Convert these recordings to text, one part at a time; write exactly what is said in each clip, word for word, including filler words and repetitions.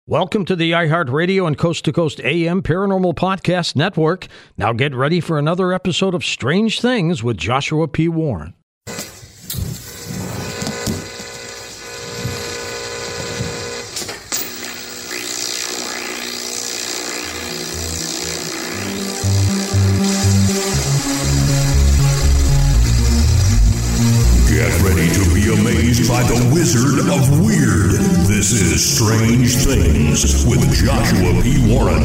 Welcome to the iHeartRadio and Coast to Coast A M Paranormal Podcast Network. Now get ready for another episode of Strange Things with Joshua P. Warren. Get ready to be amazed by the Wizard of Weird. This is Strange Things with Joshua P. Warren.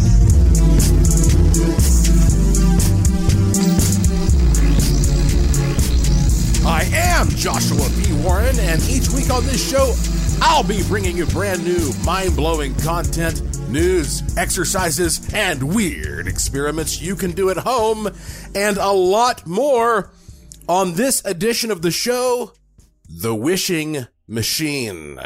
I am Joshua P. Warren, and each week on this show, I'll be bringing you brand new, mind-blowing content, news, exercises, and weird experiments you can do at home, and a lot more. On this edition of the show, The Wishing Machine.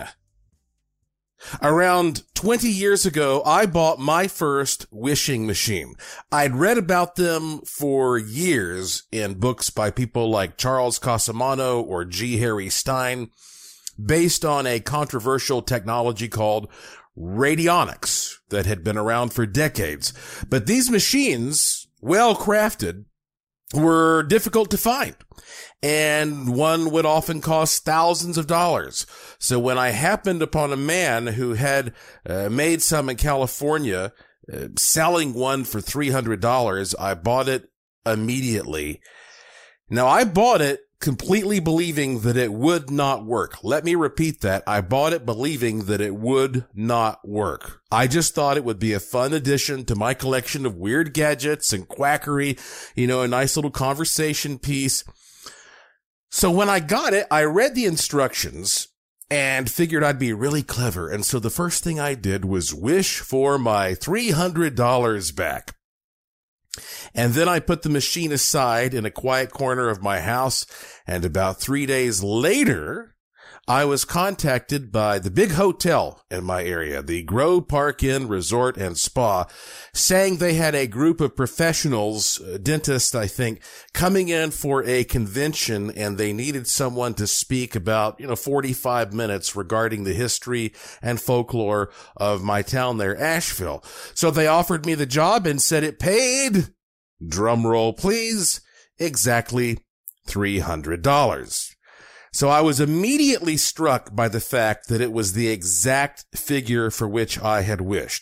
Around twenty years ago, I bought my first wishing machine. I'd read about them for years in books by people like Charles Cosimano or G. Harry Stein, based on a controversial technology called radionics that had been around for decades. But these machines, well crafted, were difficult to find, and one would often cost thousands of dollars. So when I happened upon a man who had uh, made some in California, uh, selling one for three hundred dollars, I bought it immediately. Now, I bought it completely believing that it would not work. Let me repeat that. I bought it believing that it would not work. I just thought it would be a fun addition to my collection of weird gadgets and quackery, you know, a nice little conversation piece. So when I got it, I read the instructions and figured I'd be really clever. And so the first thing I did was wish for my three hundred dollars back. And then I put the machine aside in a quiet corner of my house, and about three days later, I was contacted by the big hotel in my area, the Grove Park Inn Resort and Spa, saying they had a group of professionals, uh, dentists, I think, coming in for a convention, and they needed someone to speak about, you know, forty-five minutes regarding the history and folklore of my town there, Asheville. So they offered me the job and said it paid, drum roll please, exactly three hundred dollars. So I was immediately struck by the fact that it was the exact figure for which I had wished.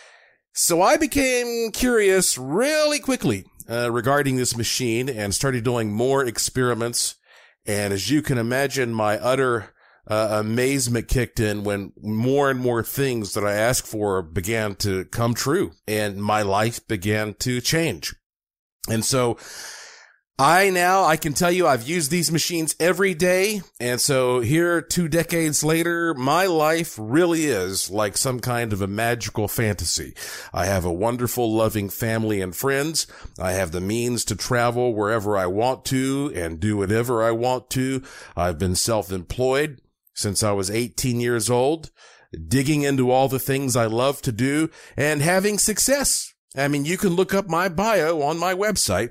So I became curious really quickly uh, regarding this machine and started doing more experiments. And as you can imagine, my utter uh, amazement kicked in when more and more things that I asked for began to come true and my life began to change. And so I now, I can tell you I've used these machines every day. And so here, two decades later, my life really is like some kind of a magical fantasy. I have a wonderful, loving family and friends. I have the means to travel wherever I want to and do whatever I want to. I've been self-employed since I was eighteen years old, digging into all the things I love to do and having success. I mean, you can look up my bio on my website.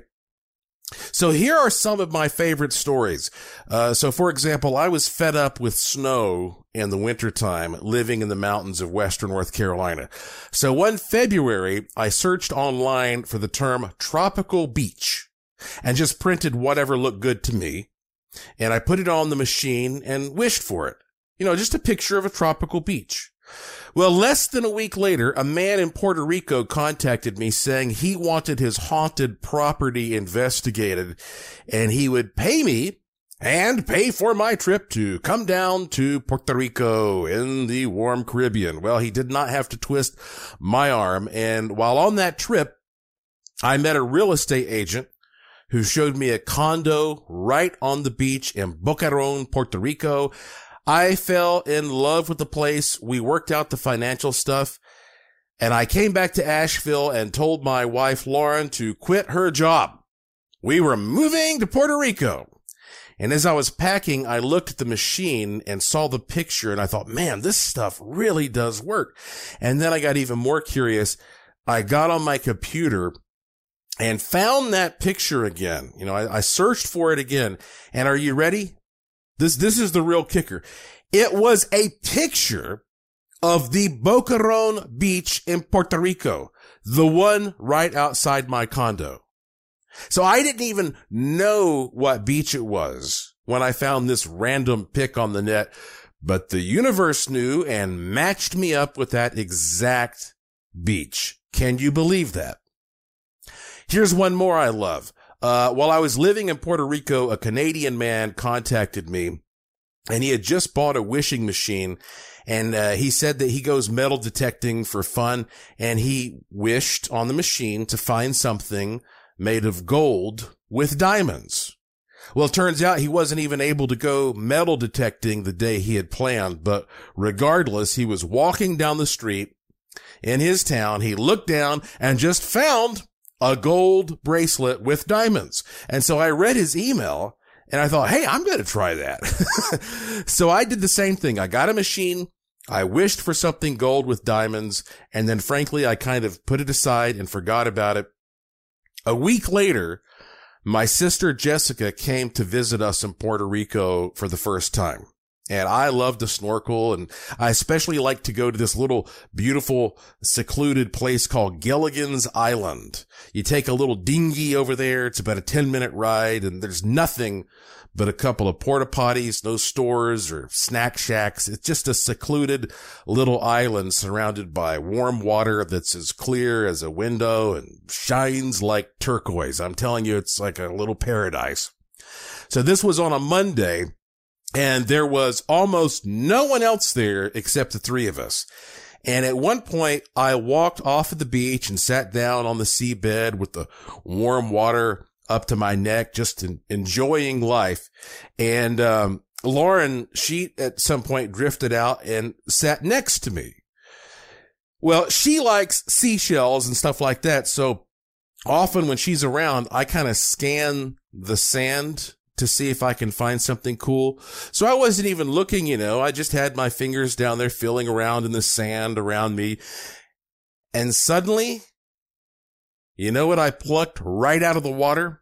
So here are some of my favorite stories. Uh, so for example, I was fed up with snow in the wintertime living in the mountains of western North Carolina. So one February, I searched online for the term tropical beach and just printed whatever looked good to me. And I put it on the machine and wished for it. You know, just a picture of a tropical beach. Well, less than a week later, a man in Puerto Rico contacted me saying he wanted his haunted property investigated and he would pay me and pay for my trip to come down to Puerto Rico in the warm Caribbean. Well, he did not have to twist my arm. And while on that trip, I met a real estate agent who showed me a condo right on the beach in Boquerón, Puerto Rico. I fell in love with the place. We worked out the financial stuff, and I came back to Asheville and told my wife, Lauren, to quit her job. We were moving to Puerto Rico. And as I was packing, I looked at the machine and saw the picture, and I thought, man, this stuff really does work. And then I got even more curious. I got on my computer and found that picture again. You know, I, I searched for it again. And are you ready? This, this is the real kicker. It was a picture of the Boquerón Beach in Puerto Rico, the one right outside my condo. So I didn't even know what beach it was when I found this random pic on the net, but the universe knew and matched me up with that exact beach. Can you believe that? Here's one more I love. Uh, while I was living in Puerto Rico, a Canadian man contacted me, and he had just bought a wishing machine, and uh, he said that he goes metal detecting for fun, and he wished on the machine to find something made of gold with diamonds. Well, it turns out he wasn't even able to go metal detecting the day he had planned, but regardless, he was walking down the street in his town. He looked down and just found a gold bracelet with diamonds. And so I read his email and I thought, hey, I'm going to try that. So I did the same thing. I got a machine. I wished for something gold with diamonds. And then frankly, I kind of put it aside and forgot about it. A week later, my sister Jessica came to visit us in Puerto Rico for the first time. And I love to snorkel, and I especially like to go to this little beautiful secluded place called Gilligan's Island. You take a little dinghy over there. It's about a ten minute ride, and there's nothing but a couple of porta potties, no stores or snack shacks. It's just a secluded little island surrounded by warm water that's as clear as a window and shines like turquoise. I'm telling you, it's like a little paradise. So this was on a Monday. And there was almost no one else there except the three of us. And at one point, I walked off of the beach and sat down on the seabed with the warm water up to my neck, just in, enjoying life. And um Lauren, she at some point drifted out and sat next to me. Well, she likes seashells and stuff like that. So often when she's around, I kind of scan the sand to see if I can find something cool. So I wasn't even looking, you know, I just had my fingers down there feeling around in the sand around me. And suddenly, you know what I plucked right out of the water?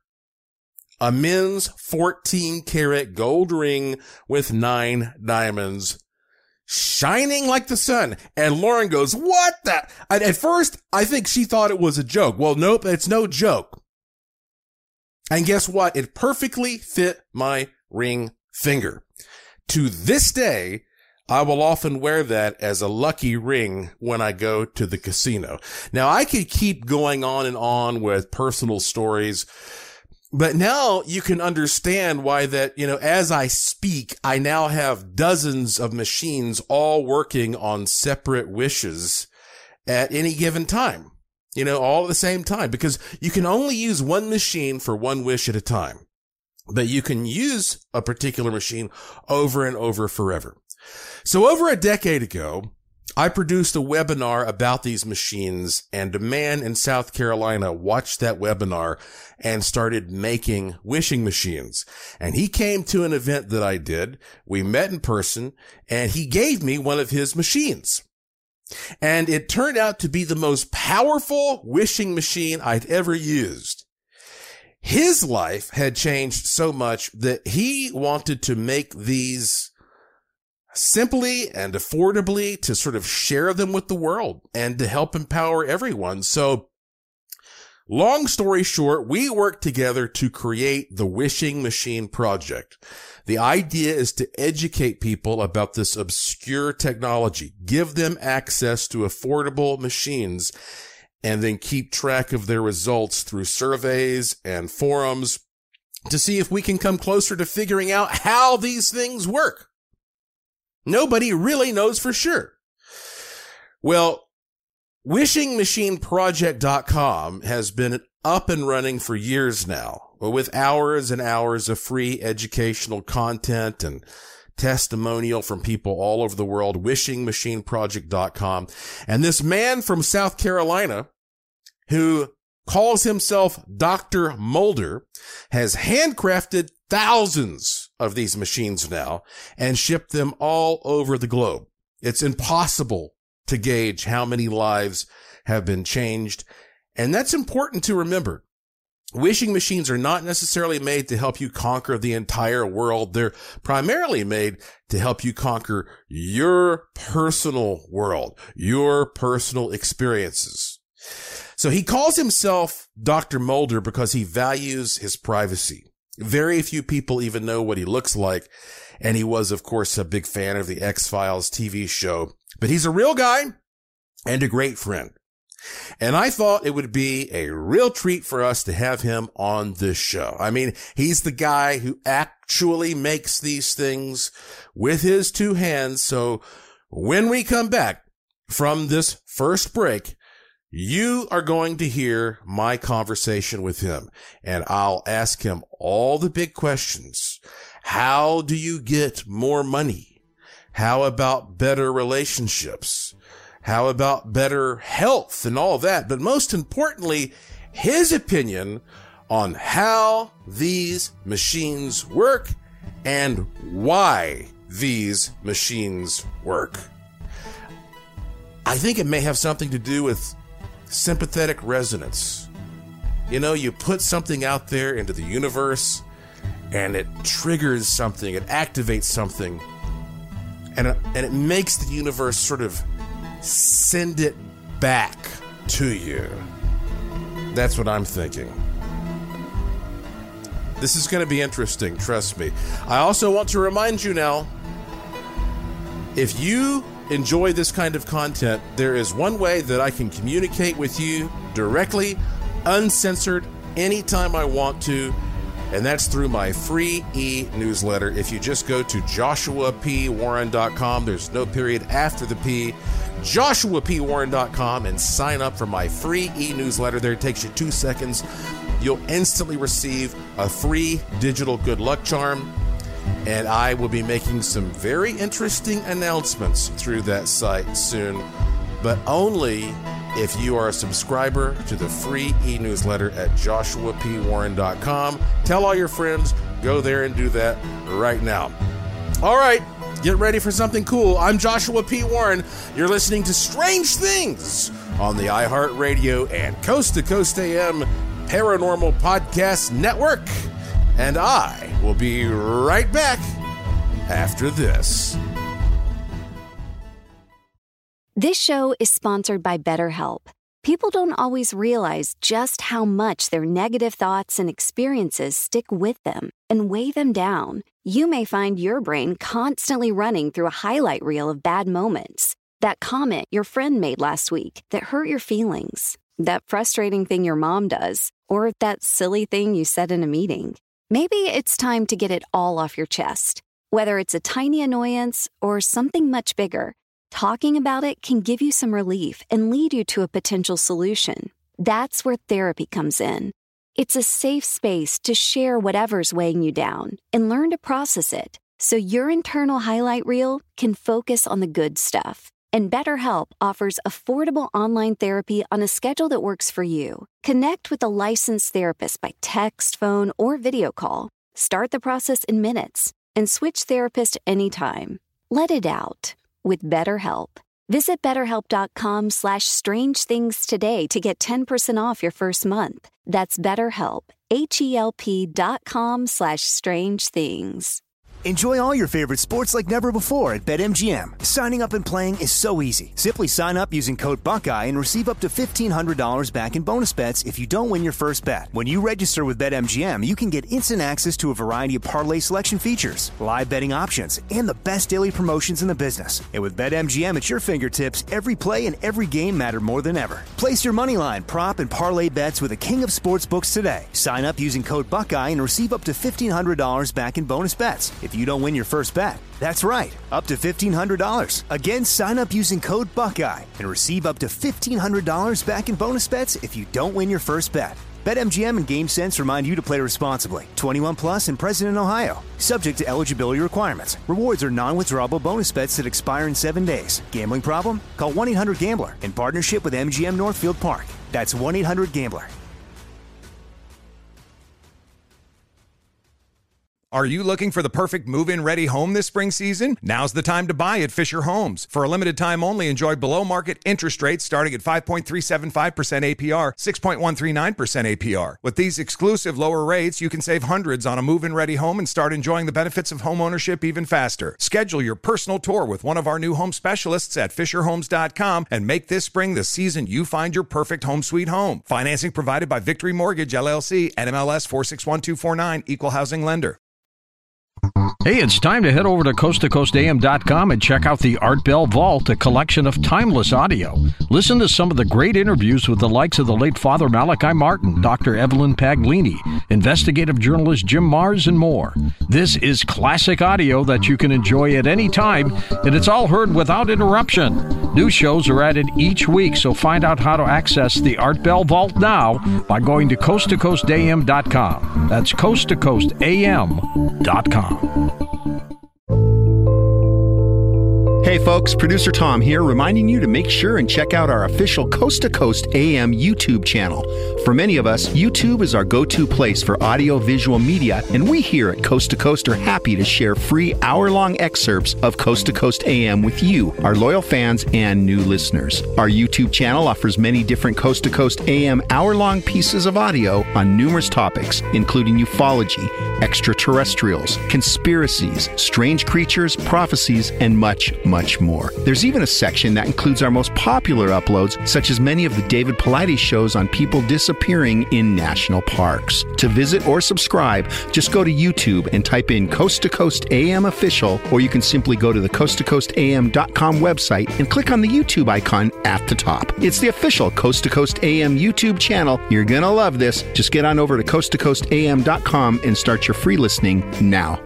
A men's fourteen karat gold ring with nine diamonds, shining like the sun. And Lauren goes, what the? And at first, I think she thought it was a joke. Well, nope, it's no joke. And guess what? It perfectly fit my ring finger. To this day, I will often wear that as a lucky ring when I go to the casino. Now, I could keep going on and on with personal stories, but now you can understand why that, you know, as I speak, I now have dozens of machines all working on separate wishes at any given time. You know, all at the same time, because you can only use one machine for one wish at a time, but you can use a particular machine over and over forever. So over a decade ago, I produced a webinar about these machines, and a man in South Carolina watched that webinar and started making wishing machines. And he came to an event that I did. We met in person, and he gave me one of his machines. And it turned out to be the most powerful wishing machine I'd ever used. His life had changed so much that he wanted to make these simply and affordably to sort of share them with the world and to help empower everyone. So long story short, we worked together to create the Wishing Machine Project. The idea is to educate people about this obscure technology, give them access to affordable machines, and then keep track of their results through surveys and forums to see if we can come closer to figuring out how these things work. Nobody really knows for sure. Well, wishing machine project dot com has been up and running for years now, with hours and hours of free educational content and testimonial from people all over the world, wishing machine project dot com. And this man from South Carolina, who calls himself Doctor Mulder, has handcrafted thousands of these machines now and shipped them all over the globe. It's impossible to gauge how many lives have been changed. And that's important to remember. Wishing machines are not necessarily made to help you conquer the entire world. They're primarily made to help you conquer your personal world, your personal experiences. So he calls himself Doctor Mulder because he values his privacy. Very few people even know what he looks like. And he was, of course, a big fan of the X-Files T V show. But he's a real guy and a great friend. And I thought it would be a real treat for us to have him on this show. I mean, he's the guy who actually makes these things with his two hands. So when we come back from this first break, you are going to hear my conversation with him, and I'll ask him all the big questions. How do you get more money? How about better relationships? How about better health and all that? But most importantly, his opinion on how these machines work and why these machines work. I think it may have something to do with sympathetic resonance. You know, you put something out there into the universe and it triggers something, it activates something, and it, and it makes the universe sort of send it back to you. That's what I'm thinking. This is going to be interesting, trust me. I also want to remind you now, if you enjoy this kind of content, there is one way that I can communicate with you directly, uncensored, anytime I want to, and that's through my free e-newsletter. If you just go to joshua p warren dot com, there's no period after the P, joshua p warren dot com, and sign up for my free e-newsletter. There, it takes you two seconds. You'll instantly receive a free digital good luck charm, and I will be making some very interesting announcements through that site soon, but only if you are a subscriber to the free e-newsletter at joshua p warren dot com. Tell all your friends, go there and do that right now. All right, get ready for something cool. I'm Joshua P. Warren. You're listening to Strange Things on the iHeartRadio and Coast to Coast A M Paranormal Podcast Network. And I will be right back after this. This show is sponsored by BetterHelp. People don't always realize just how much their negative thoughts and experiences stick with them and weigh them down. You may find your brain constantly running through a highlight reel of bad moments. That comment your friend made last week that hurt your feelings. That frustrating thing your mom does. Or that silly thing you said in a meeting. Maybe it's time to get it all off your chest. Whether it's a tiny annoyance or something much bigger, talking about it can give you some relief and lead you to a potential solution. That's where therapy comes in. It's a safe space to share whatever's weighing you down and learn to process it so your internal highlight reel can focus on the good stuff. And BetterHelp offers affordable online therapy on a schedule that works for you. Connect with a licensed therapist by text, phone, or video call. Start the process in minutes and switch therapist anytime. Let it out with BetterHelp. Visit betterhelp.com slash strange things today to get ten percent off your first month. That's BetterHelp, H-E-L-P dot com slash strange things. Enjoy all your favorite sports like never before at BetMGM. Signing up and playing is so easy. Simply sign up using code Buckeye and receive up to fifteen hundred dollars back in bonus bets if you don't win your first bet. When you register with BetMGM, you can get instant access to a variety of parlay selection features, live betting options, and the best daily promotions in the business. And with BetMGM at your fingertips, every play and every game matter more than ever. Place your moneyline, prop, and parlay bets with the king of sportsbooks today. Sign up using code Buckeye and receive up to fifteen hundred dollars back in bonus bets if you don't win your first bet. That's right, up to fifteen hundred dollars. Again, sign up using code Buckeye and receive up to fifteen hundred dollars back in bonus bets if you don't win your first bet. BetMGM and GameSense remind you to play responsibly. twenty-one plus and present in Ohio. Subject to eligibility requirements. Rewards are non-withdrawable bonus bets that expire in seven days. Gambling problem? Call one eight hundred gambler in partnership with M G M Northfield Park. That's one eight hundred gambler. Are you looking for the perfect move-in ready home this spring season? Now's the time to buy at Fisher Homes. For a limited time only, enjoy below-market interest rates starting at five point three seven five percent A P R, six point one three nine percent A P R. With these exclusive lower rates, you can save hundreds on a move-in ready home and start enjoying the benefits of home ownership even faster. Schedule your personal tour with one of our new home specialists at fisher homes dot com and make this spring the season you find your perfect home sweet home. Financing provided by Victory Mortgage, L L C, N M L S four six one two four nine, Equal Housing Lender. Hey, it's time to head over to coast to coast A M dot com and check out the Art Bell Vault, a collection of timeless audio. Listen to some of the great interviews with the likes of the late Father Malachi Martin, Doctor Evelyn Paglini, investigative journalist Jim Mars, and more. This is classic audio that you can enjoy at any time, and it's all heard without interruption. New shows are added each week, so find out how to access the Art Bell Vault now by going to coast to coast A M dot com. That's coast to coast A M dot com. Hey folks, Producer Tom here, reminding you to make sure and check out our official Coast to Coast A M YouTube channel. For many of us, YouTube is our go-to place for audio-visual media, and we here at Coast to Coast are happy to share free hour-long excerpts of Coast to Coast A M with you, our loyal fans and new listeners. Our YouTube channel offers many different Coast to Coast A M hour-long pieces of audio on numerous topics, including ufology, extraterrestrials, conspiracies, strange creatures, prophecies, and much, much more. There's even a section that includes our most popular uploads, such as many of the David Paulides shows on people disappearing in national parks. To visit or subscribe, just go to YouTube and type in Coast to Coast A M Official, or you can simply go to the coast to coast A M dot com website and click on the YouTube icon at the top. It's the official Coast to Coast A M YouTube channel. You're gonna love this. Just get on over to coast to coast A M dot com and start your free listening now.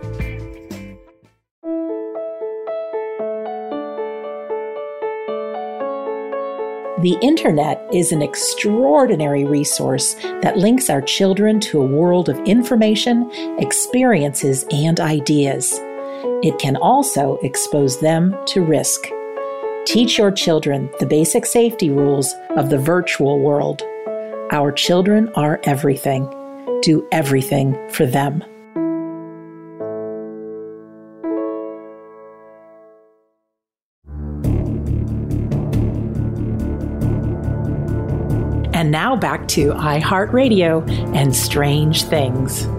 The Internet is an extraordinary resource that links our children to a world of information, experiences, and ideas. It can also expose them to risk. Teach your children the basic safety rules of the virtual world. Our children are everything. Do everything for them. And now back to iHeartRadio and Strange Things.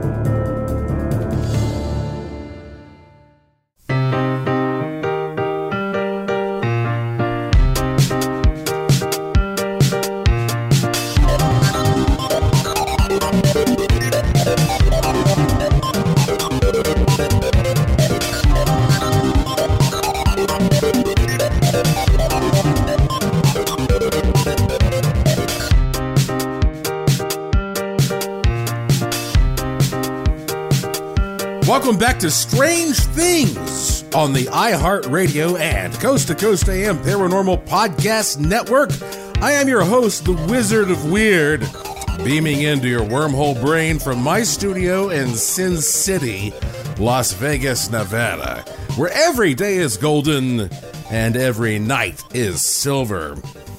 Welcome back to Strange Things on the iHeartRadio and Coast to Coast A M Paranormal Podcast Network. I am your host, the Wizard of Weird, beaming into your wormhole brain from my studio in Sin City, Las Vegas, Nevada, where every day is golden and every night is silver.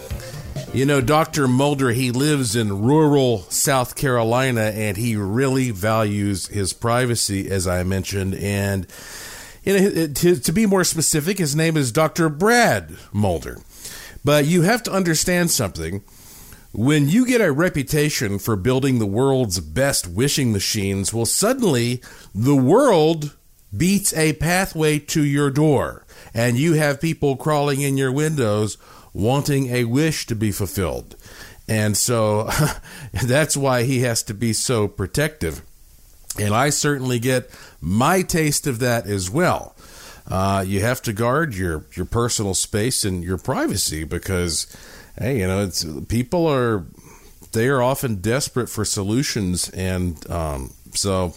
You know, Doctor Mulder, he lives in rural South Carolina, and he really values his privacy, as I mentioned. And you know, to, to be more specific, his name is Doctor Brad Mulder. But you have to understand something. When you get a reputation for building the world's best wishing machines, well, suddenly the world beats a pathway to your door, and you have people crawling in your windows wanting a wish to be fulfilled. And so that's why he has to be so protective. And I certainly get my taste of that as well. Uh, you have to guard your, your personal space and your privacy because, hey, you know, it's, people are, they are often desperate for solutions. And um, so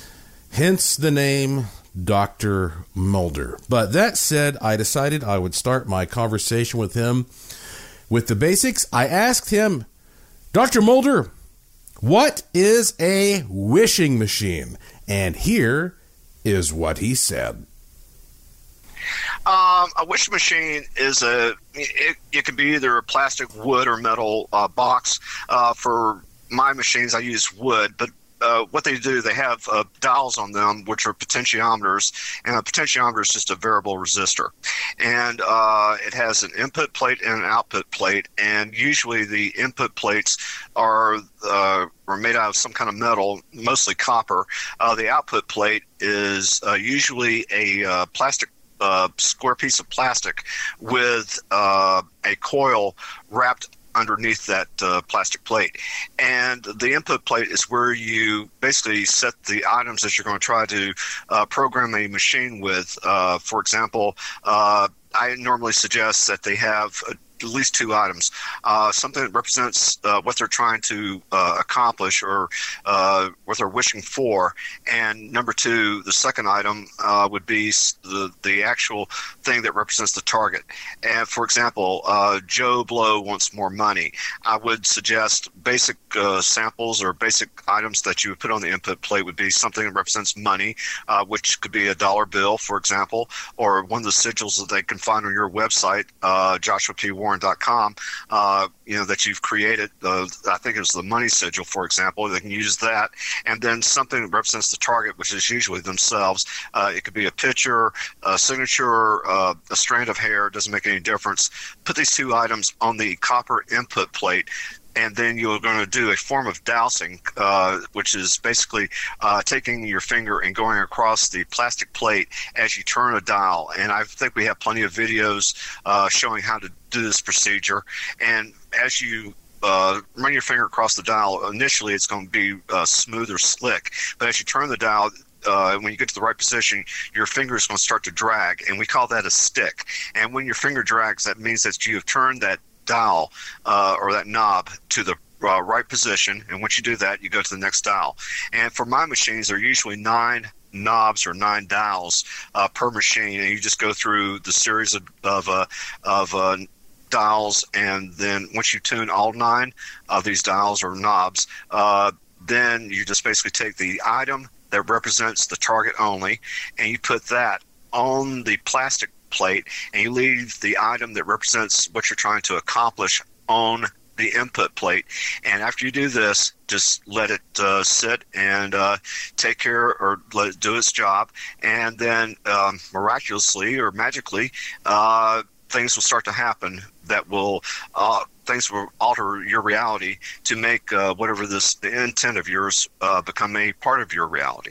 hence the name Doctor Mulder. But that said, I decided I would start my conversation with him with the basics. I asked him, Doctor Mulder, what is a wishing machine? And here is what he said. Um, a wishing machine is a, it, it can be either a plastic, wood, or metal uh, box. Uh, for my machines, I use wood, but uh, what they do, they have uh, dials on them, which are potentiometers, and a potentiometer is just a variable resistor. And uh, it has an input plate and an output plate, and usually the input plates are uh, are made out of some kind of metal, mostly copper. Uh, the output plate is uh, usually a uh, plastic uh, square piece of plastic with uh, a coil wrapped underneath that uh, plastic plate. And the input plate is where you basically set the items that you're going to try to uh, program a machine with. Uh, for example, uh, I normally suggest that they have a at least two items, uh, something that represents uh, what they're trying to uh, accomplish or uh, what they're wishing for. And number two, the second item uh, would be the, the actual thing that represents the target. And for example, uh, Joe Blow wants more money. I would suggest basic uh, samples or basic items that you would put on the input plate would be something that represents money, uh, which could be a dollar bill, for example, or one of the sigils that they can find on your website, uh, Joshua P. Warren dot com, uh, you know, that you've created. Uh, I think it was the money sigil, for example. They can use that. And then something that represents the target, which is usually themselves. Uh, it could be a picture, a signature, uh, a strand of hair. It doesn't make any difference. Put these two items on the copper input plate, and then you're going to do a form of dowsing, uh, which is basically uh, taking your finger and going across the plastic plate as you turn a dial. And I think we have plenty of videos uh, showing how to do this procedure. And as you uh, run your finger across the dial, initially it's going to be uh, smooth or slick. But as you turn the dial, Uh, when you get to the right position, your finger is going to start to drag, and we call that a stick. And when your finger drags, that means that you have turned that dial uh, or that knob to the uh, right position. And once you do that, you go to the next dial. And for my machines, there are usually nine knobs or nine dials uh, per machine, and you just go through the series of of, uh, of uh, dials, and then once you tune all nine of these dials or knobs, uh, then you just basically take the item that represents the target only, and you put that on the plastic plate, and you leave the item that represents what you're trying to accomplish on the input plate. And after you do this, just let it uh, sit and uh, take care, or let it do its job, and then um, miraculously or magically, uh, things will start to happen that will uh, things will alter your reality to make uh, whatever this the intent of yours uh, become a part of your reality.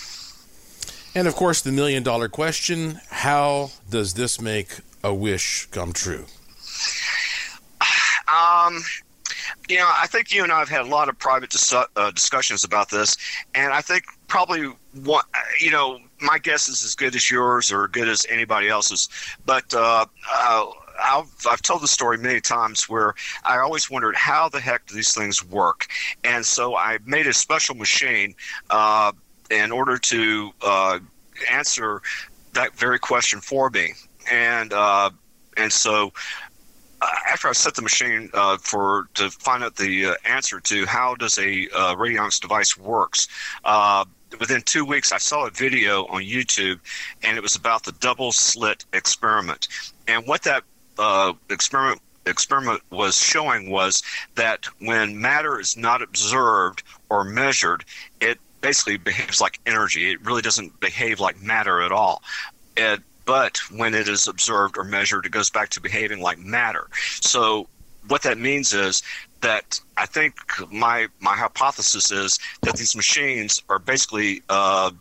And of course, the million dollar question: how does this make a wish come true? Um, you know, I think you and I have had a lot of private dis- uh, discussions about this, and I think probably one, you know, my guess is as good as yours or good as anybody else's, but uh, uh, I've, I've told the story many times where I always wondered how the heck do these things work. And so I made a special machine uh, in order to uh, answer that very question for me. And uh, and so uh, after I set the machine uh, for to find out the uh, answer to how does a uh, radionics device works, uh, within two weeks I saw a video on YouTube, and it was about the double slit experiment. And what that Uh, experiment experiment was showing was that when matter is not observed or measured, it basically behaves like energy. It really doesn't behave like matter at all. It, but when it is observed or measured, it goes back to behaving like matter. So what that means is that I think my my hypothesis is that these machines are basically uh,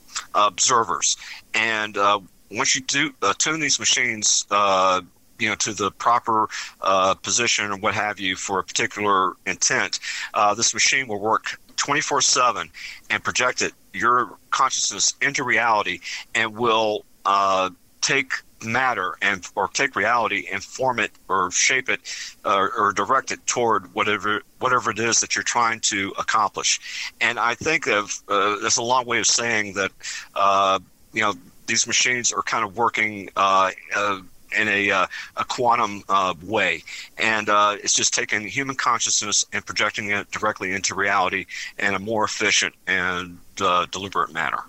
observers. And uh, once you do uh, tune these machines uh, you know, to the proper uh, position or what have you for a particular intent, uh, this machine will work twenty-four seven and project it, your consciousness into reality, and will uh, take matter and or take reality and form it or shape it uh, or direct it toward whatever whatever it is that you're trying to accomplish. And I think of uh, that's a long way of saying that uh, you know, these machines are kind of working uh, uh, in a, uh, a quantum uh, way. And uh, it's just taking human consciousness and projecting it directly into reality in a more efficient and uh, deliberate manner.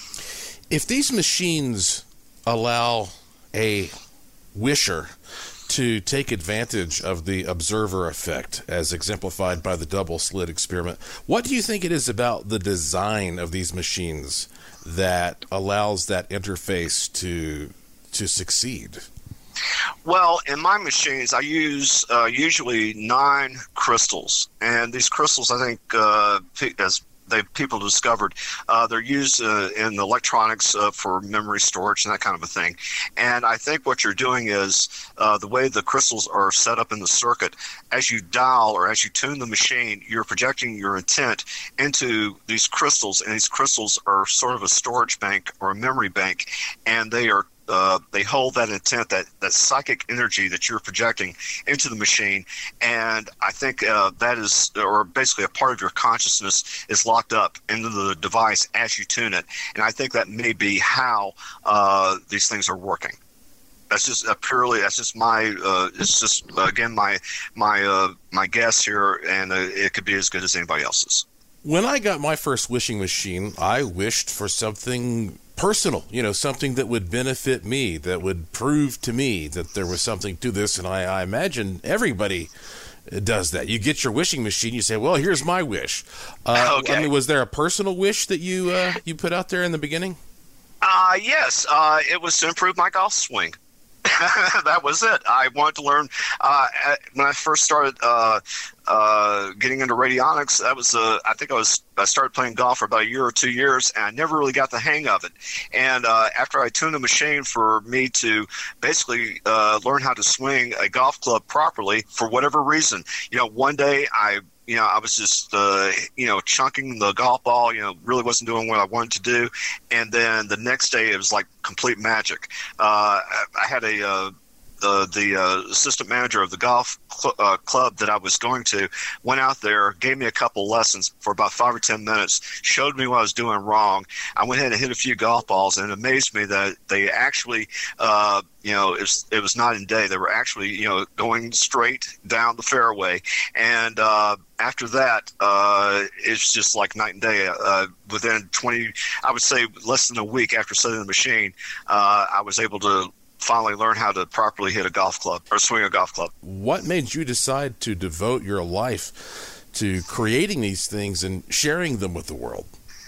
If these machines allow a wisher to take advantage of the observer effect as exemplified by the double slit experiment. What do you think it is about the design of these machines that allows that interface to to succeed? Well, in my machines, I use uh, usually nine crystals, and these crystals, I think, uh, as they people discovered, uh, they're used uh, in electronics uh, for memory storage and that kind of a thing. And I think what you're doing is uh, the way the crystals are set up in the circuit, as you dial or as you tune the machine, you're projecting your intent into these crystals, and these crystals are sort of a storage bank or a memory bank, and they are Uh, they hold that intent, that, that psychic energy that you're projecting into the machine. And I think uh, that is, or basically a part of your consciousness is locked up into the device as you tune it. And I think that may be how uh, these things are working. That's just a purely, that's just my, uh, it's just, uh, again, my, my, uh, my guess here, and uh, it could be as good as anybody else's. When I got my first wishing machine, I wished for something personal, you know, something that would benefit me, that would prove to me that there was something to this. And I, I imagine everybody does that. You get your wishing machine, you say, well, here's my wish. Uh, okay. I mean, was there a personal wish that you uh, you put out there in the beginning? Uh, yes, uh, it was to improve my golf swing. That was it. I wanted to learn. Uh, when I first started uh, uh, getting into radionics, that was uh, I think I was I started playing golf for about a year or two years, and I never really got the hang of it. And uh, after I tuned the machine for me to basically uh, learn how to swing a golf club properly, for whatever reason, you know, one day I. You know, I was just, uh, you know, chunking the golf ball, you know, really wasn't doing what I wanted to do. And then the next day it was like complete magic. Uh, I had a, uh, uh, the uh, assistant manager of the golf cl- uh, club that I was going to went out there, gave me a couple lessons for about five or ten minutes, showed me what I was doing wrong. I went ahead and hit a few golf balls, and it amazed me that they actually, uh, you know, it was, it was night and day. They were actually, you know, going straight down the fairway. And uh, after that, uh, it's just like night and day. Uh, within twenty, I would say less than a week after setting the machine, uh, I was able to finally learn how to properly hit a golf club or swing a golf club. What made you decide to devote your life to creating these things and sharing them with the world?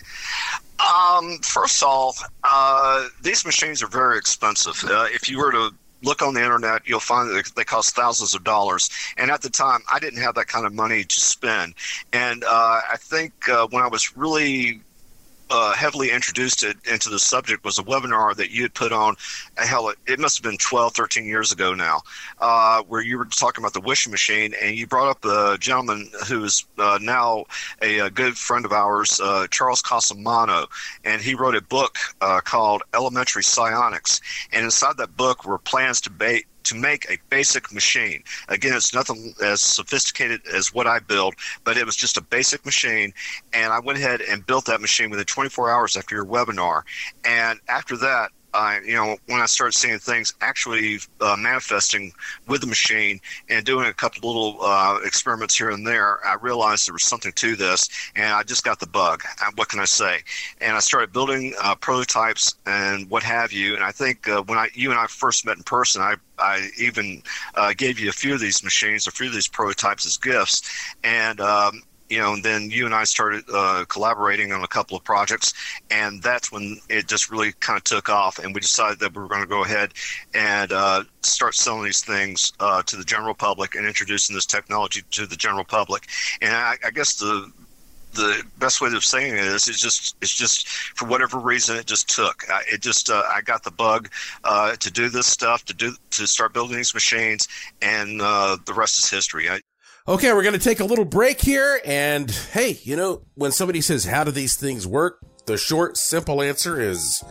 Um, first of all, uh, these machines are very expensive. Uh, if you were to look on the internet, you'll find that they cost thousands of dollars. And at the time, I didn't have that kind of money to spend. And uh, I think uh, when I was really Uh, heavily introduced it into the subject was a webinar that you had put on, uh, hell, it, it must have been twelve, thirteen years ago now, uh, where you were talking about the wishing machine, and you brought up a gentleman who is uh, now a, a good friend of ours, uh, Charles Casamano, and he wrote a book uh, called Elementary Psionics, and inside that book were plans to bait to make a basic machine. Again, it's nothing as sophisticated as what I build, but it was just a basic machine, and I went ahead and built that machine within twenty-four hours after your webinar. And after that, I, you know, when I started seeing things actually uh, manifesting with the machine and doing a couple little uh, experiments here and there, I realized there was something to this, and I just got the bug. What can I say? And I started building uh, prototypes and what have you. And I think uh, when I, you and I first met in person, I I even uh, gave you a few of these machines, a few of these prototypes as gifts, and um, you know, and then you and I started uh, collaborating on a couple of projects, and that's when it just really kind of took off, and we decided that we were going to go ahead and uh, start selling these things uh, to the general public and introducing this technology to the general public. And I, I guess the the best way of saying it is, it's just, it's just for whatever reason, it just took. I, it just, uh, I got the bug uh, to do this stuff, to do, to start building these machines, and uh, the rest is history. I, Okay, we're going to take a little break here. And hey, you know, when somebody says, how do these things work? The short, simple answer is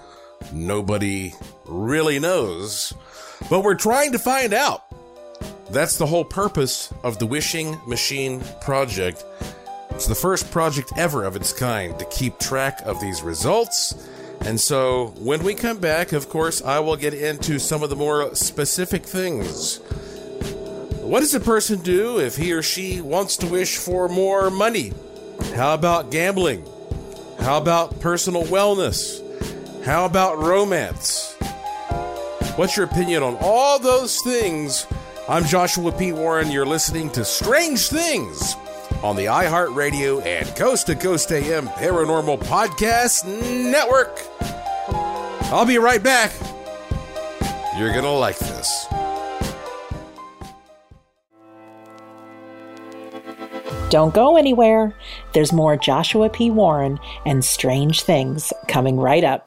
nobody really knows, but we're trying to find out. That's the whole purpose of the Wishing Machine Project. It's the first project ever of its kind to keep track of these results. And so when we come back, of course, I will get into some of the more specific things. What does a person do if he or she wants to wish for more money? How about gambling? How about personal wellness? How about romance? What's your opinion on all those things I'm Joshua P. Warren. You're listening to Strange Things on the iHeartRadio and Coast to Coast A M Paranormal Podcast Network. I'll be right back. You're going to like this. Don't go anywhere. There's more Joshua P. Warren and Strange Things coming right up.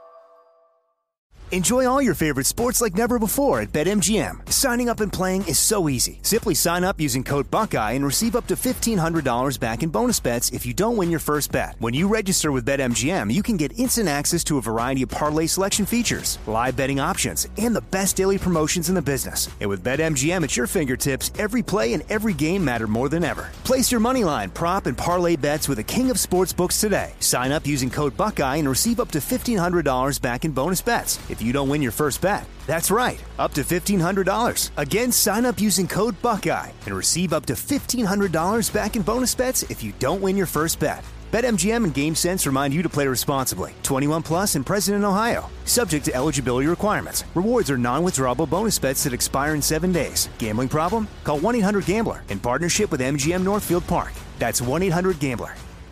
Enjoy all your favorite sports like never before at BetMGM. Signing up and playing is so easy. Simply sign up using code Buckeye and receive up to fifteen hundred dollars back in bonus bets if you don't win your first bet. When you register with BetMGM, you can get instant access to a variety of parlay selection features, live betting options, and the best daily promotions in the business. And with BetMGM at your fingertips, every play and every game matter more than ever. Place your moneyline, prop, and parlay bets with the king of sportsbooks today. Sign up using code Buckeye and receive up to fifteen hundred dollars back in bonus bets if you don't win your first bet. That's right, up to fifteen hundred dollars. Again, sign up using code Buckeye and receive up to fifteen hundred dollars back in bonus bets if you don't win your first bet. BetMGM and GameSense remind you to play responsibly. twenty-one plus and present in Ohio. Subject to eligibility requirements. Rewards are non-withdrawable bonus bets that expire in seven days. Gambling problem? Call one eight hundred gambler in partnership with M G M Northfield Park. That's one eight hundred gambler.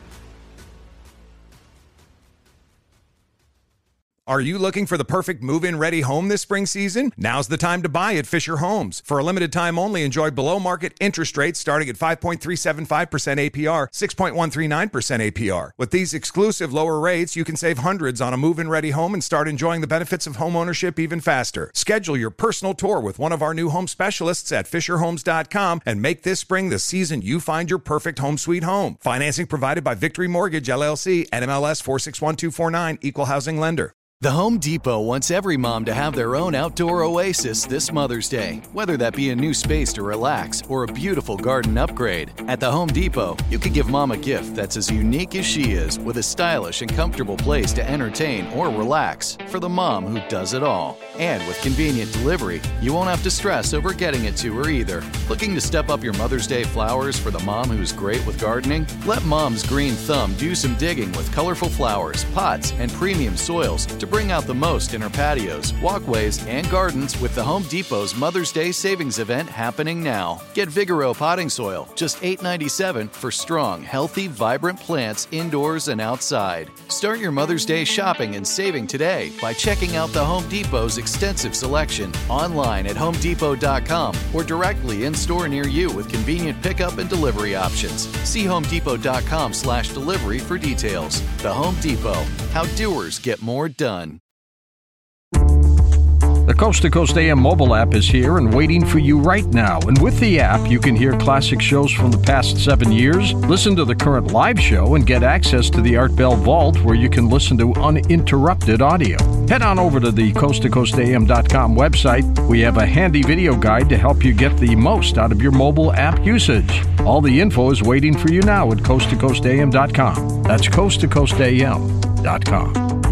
Are you looking for the perfect move-in ready home this spring season? Now's the time to buy at Fisher Homes. For a limited time only, enjoy below-market interest rates starting at five point three seven five percent A P R, six point one three nine percent A P R. With these exclusive lower rates, you can save hundreds on a move-in ready home and start enjoying the benefits of home ownership even faster. Schedule your personal tour with one of our new home specialists at fisher homes dot com and make this spring the season you find your perfect home sweet home. Financing provided by Victory Mortgage, L L C, N M L S four six one two four nine, Equal Housing Lender. The Home Depot wants every mom to have their own outdoor oasis this Mother's Day, whether that be a new space to relax or a beautiful garden upgrade. At the Home Depot, you could give mom a gift that's as unique as she is, with a stylish and comfortable place to entertain or relax for the mom who does it all. And with convenient delivery, you won't have to stress over getting it to her either. Looking to step up your Mother's Day flowers for the mom who's great with gardening? Let Mom's green thumb do some digging with colorful flowers, pots, and premium soils to bring out the most in her patios, walkways, and gardens with the Home Depot's Mother's Day Savings Event happening now. Get Vigoro potting soil, just eight dollars and ninety-seven cents for strong, healthy, vibrant plants indoors and outside. Start your Mother's Day shopping and saving today by checking out the Home Depot's extensive selection online at home depot dot com or directly in-store near you with convenient pickup and delivery options. See home depot dot com slash delivery for details. The Home Depot, how doers get more done. The Coast to Coast A M mobile app is here and waiting for you right now. And with the app, you can hear classic shows from the past seven years, listen to the current live show, and get access to the Art Bell Vault, where you can listen to uninterrupted audio. Head on over to the coast to coast A M dot com website. We have a handy video guide to help you get the most out of your mobile app usage. All the info is waiting for you now at coast to coast A M dot com. That's coast to coast A M dot com.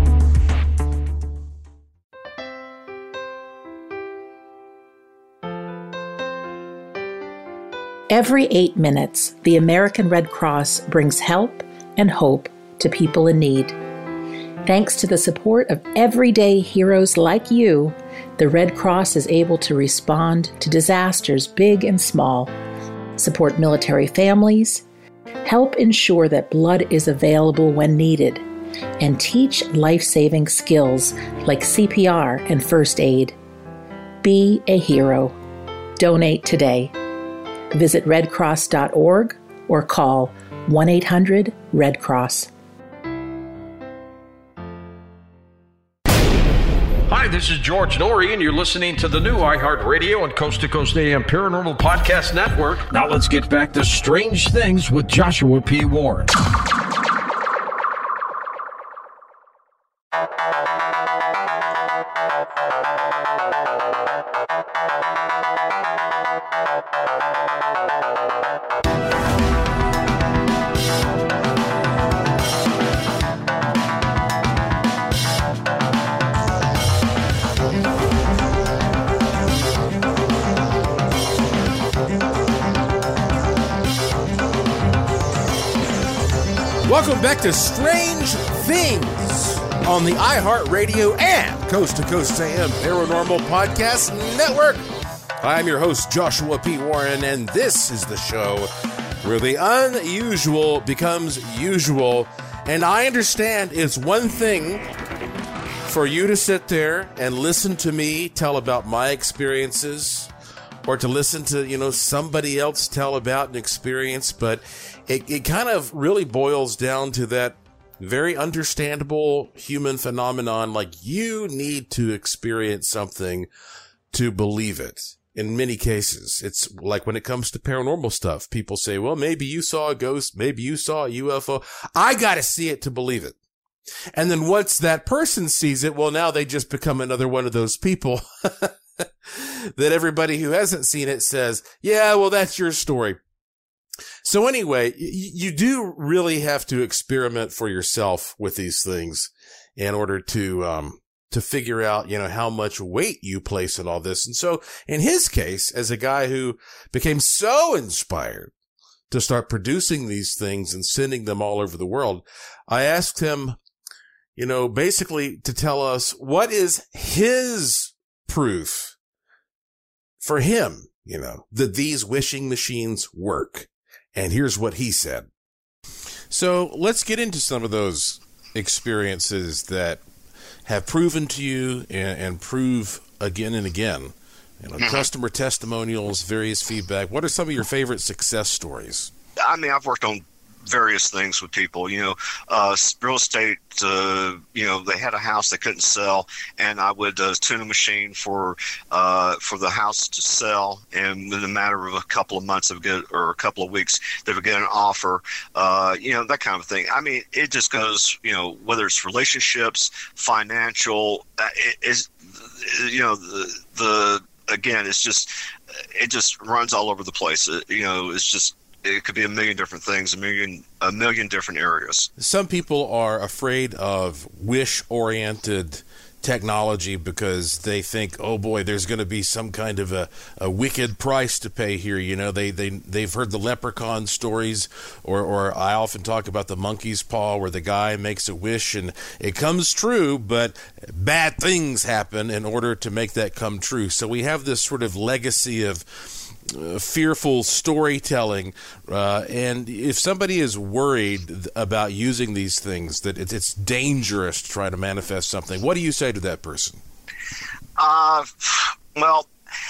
Every eight minutes, the American Red Cross brings help and hope to people in need. Thanks to the support of everyday heroes like you, the Red Cross is able to respond to disasters big and small, support military families, help ensure that blood is available when needed, and teach life-saving skills like C P R and first aid. Be a hero. Donate today. Visit red cross dot org or call one eight hundred red cross. Hi, this is George Norrie, and you're listening to the new iHeartRadio and Coast to Coast A M Paranormal Podcast Network. Now let's get back to Strange Things with Joshua P. Warren. Welcome back to Strange Things on the iHeartRadio and Coast to Coast A M Paranormal Podcast Network. I'm your host, Joshua P. Warren, and this is the show where the unusual becomes usual. And I understand it's one thing for you to sit there and listen to me tell about my experiences, or to listen to, you know, somebody else tell about an experience, but it, it kind of really boils down to that very understandable human phenomenon, like you need to experience something to believe it. In many cases, it's like when it comes to paranormal stuff, people say, well, maybe you saw a ghost, maybe you saw a U F O. I got to see it to believe it. And then once that person sees it, well, now they just become another one of those people that everybody who hasn't seen it says, yeah, well, that's your story. So anyway, y- you do really have to experiment for yourself with these things in order to, um, to figure out, you know, how much weight you place in all this. And so in his case, as a guy who became so inspired to start producing these things and sending them all over the world, I asked him, you know, basically to tell us what is his proof for him, you know, that these wishing machines work. And here's what he said. So let's get into some of those experiences that have proven to you and, and prove again and again, you know, customer testimonials, various feedback. What are some of your favorite success stories? I mean, I've worked on various things with people, you know, uh, real estate, uh, you know, they had a house they couldn't sell, and I would uh, tune a machine for uh, for the house to sell, and in a matter of a couple of months, they would get, or a couple of weeks, they would get an offer, uh, you know, that kind of thing. I mean, it just goes, you know, whether it's relationships, financial, uh, it is, you know, the, the, again, it's just, it just runs all over the place. It, you know, it's just, it could be a million different things, a million, a million different areas. Some people are afraid of wish-oriented technology because they think, oh boy, there's going to be some kind of a, a wicked price to pay here. You know, they, they, they've heard the leprechaun stories, or, or I often talk about the monkey's paw where the guy makes a wish and it comes true, but bad things happen in order to make that come true. So we have this sort of legacy of Uh, fearful storytelling, uh, and if somebody is worried about using these things, that it's, it's dangerous to try to manifest something, what do you say to that person? Uh, well,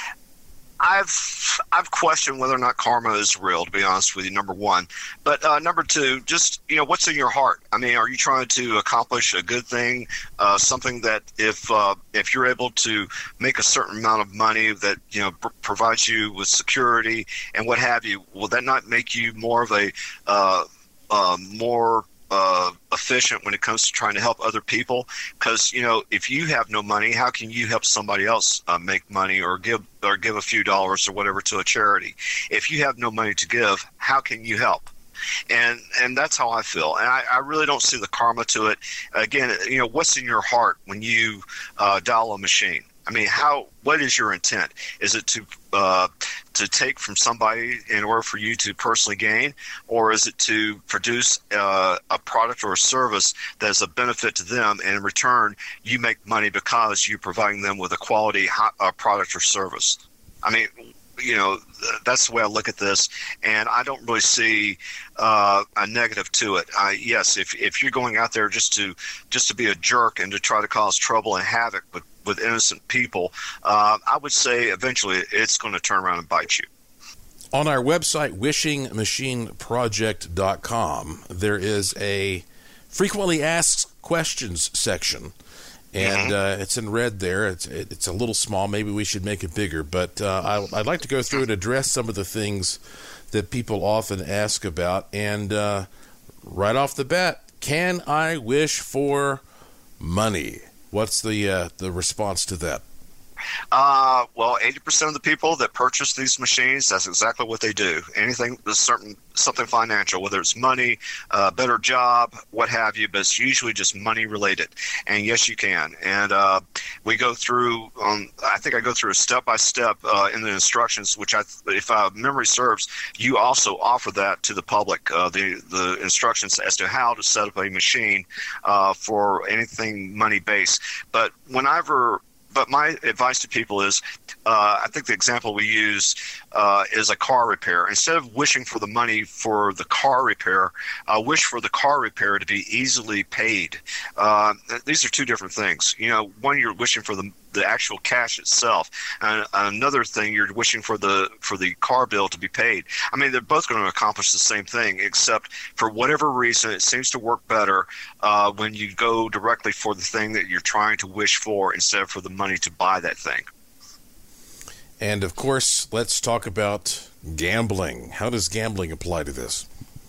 I've I've questioned whether or not karma is real, to be honest with you, number one. But uh, number two, just, you know, what's in your heart? I mean, are you trying to accomplish a good thing, uh, something that if uh, if you're able to make a certain amount of money that, you know, pr- provides you with security and what have you, will that not make you more of a uh, uh, more Uh, efficient when it comes to trying to help other people? Because, you know, if you have no money, how can you help somebody else uh, make money or give or give a few dollars or whatever to a charity? If you have no money to give, how can you help? And and that's how I feel. And I, I really don't see the karma to it. Again, you know, what's in your heart when you uh, dial a machine? I mean, how? What is your intent? Is it to uh, to take from somebody in order for you to personally gain, or is it to produce uh, a product or a service that is a benefit to them, and in return you make money because you're providing them with a quality uh, product or service? I mean, you know, that's the way I look at this, and I don't really see uh, a negative to it. I, yes, if if you're going out there just to just to be a jerk and to try to cause trouble and havoc with, with innocent people, uh, I would say eventually it's going to turn around and bite you. On our website, wishing machine project dot com, there is a frequently asked questions section. And uh, it's in red there. It's it's a little small. Maybe we should make it bigger. But uh, I, I'd like to go through and address some of the things that people often ask about. And uh, right off the bat, can I wish for money? What's the uh, the response to that? Uh, well, eighty percent of the people that purchase these machines, that's exactly what they do. Anything that's certain, something financial, whether it's money, a uh, better job, what have you, but it's usually just money related. And yes, you can. And uh, we go through, um, I think I go through a step-by-step uh, in the instructions, which I, if uh, memory serves, you also offer that to the public, uh, the, the instructions as to how to set up a machine uh, for anything money-based. But whenever but my advice to people is, uh, I think the example we use uh, is a car repair. Instead of wishing for the money for the car repair, uh, wish for the car repair to be easily paid. Uh, these are two different things. You know, one, you're wishing for the the actual cash itself, and another thing, you're wishing for the for the car bill to be paid. I mean, they're both going to accomplish the same thing, except for whatever reason, it seems to work better uh, when you go directly for the thing that you're trying to wish for instead of for the money to buy that thing. And of course, let's talk about gambling. How does gambling apply to this?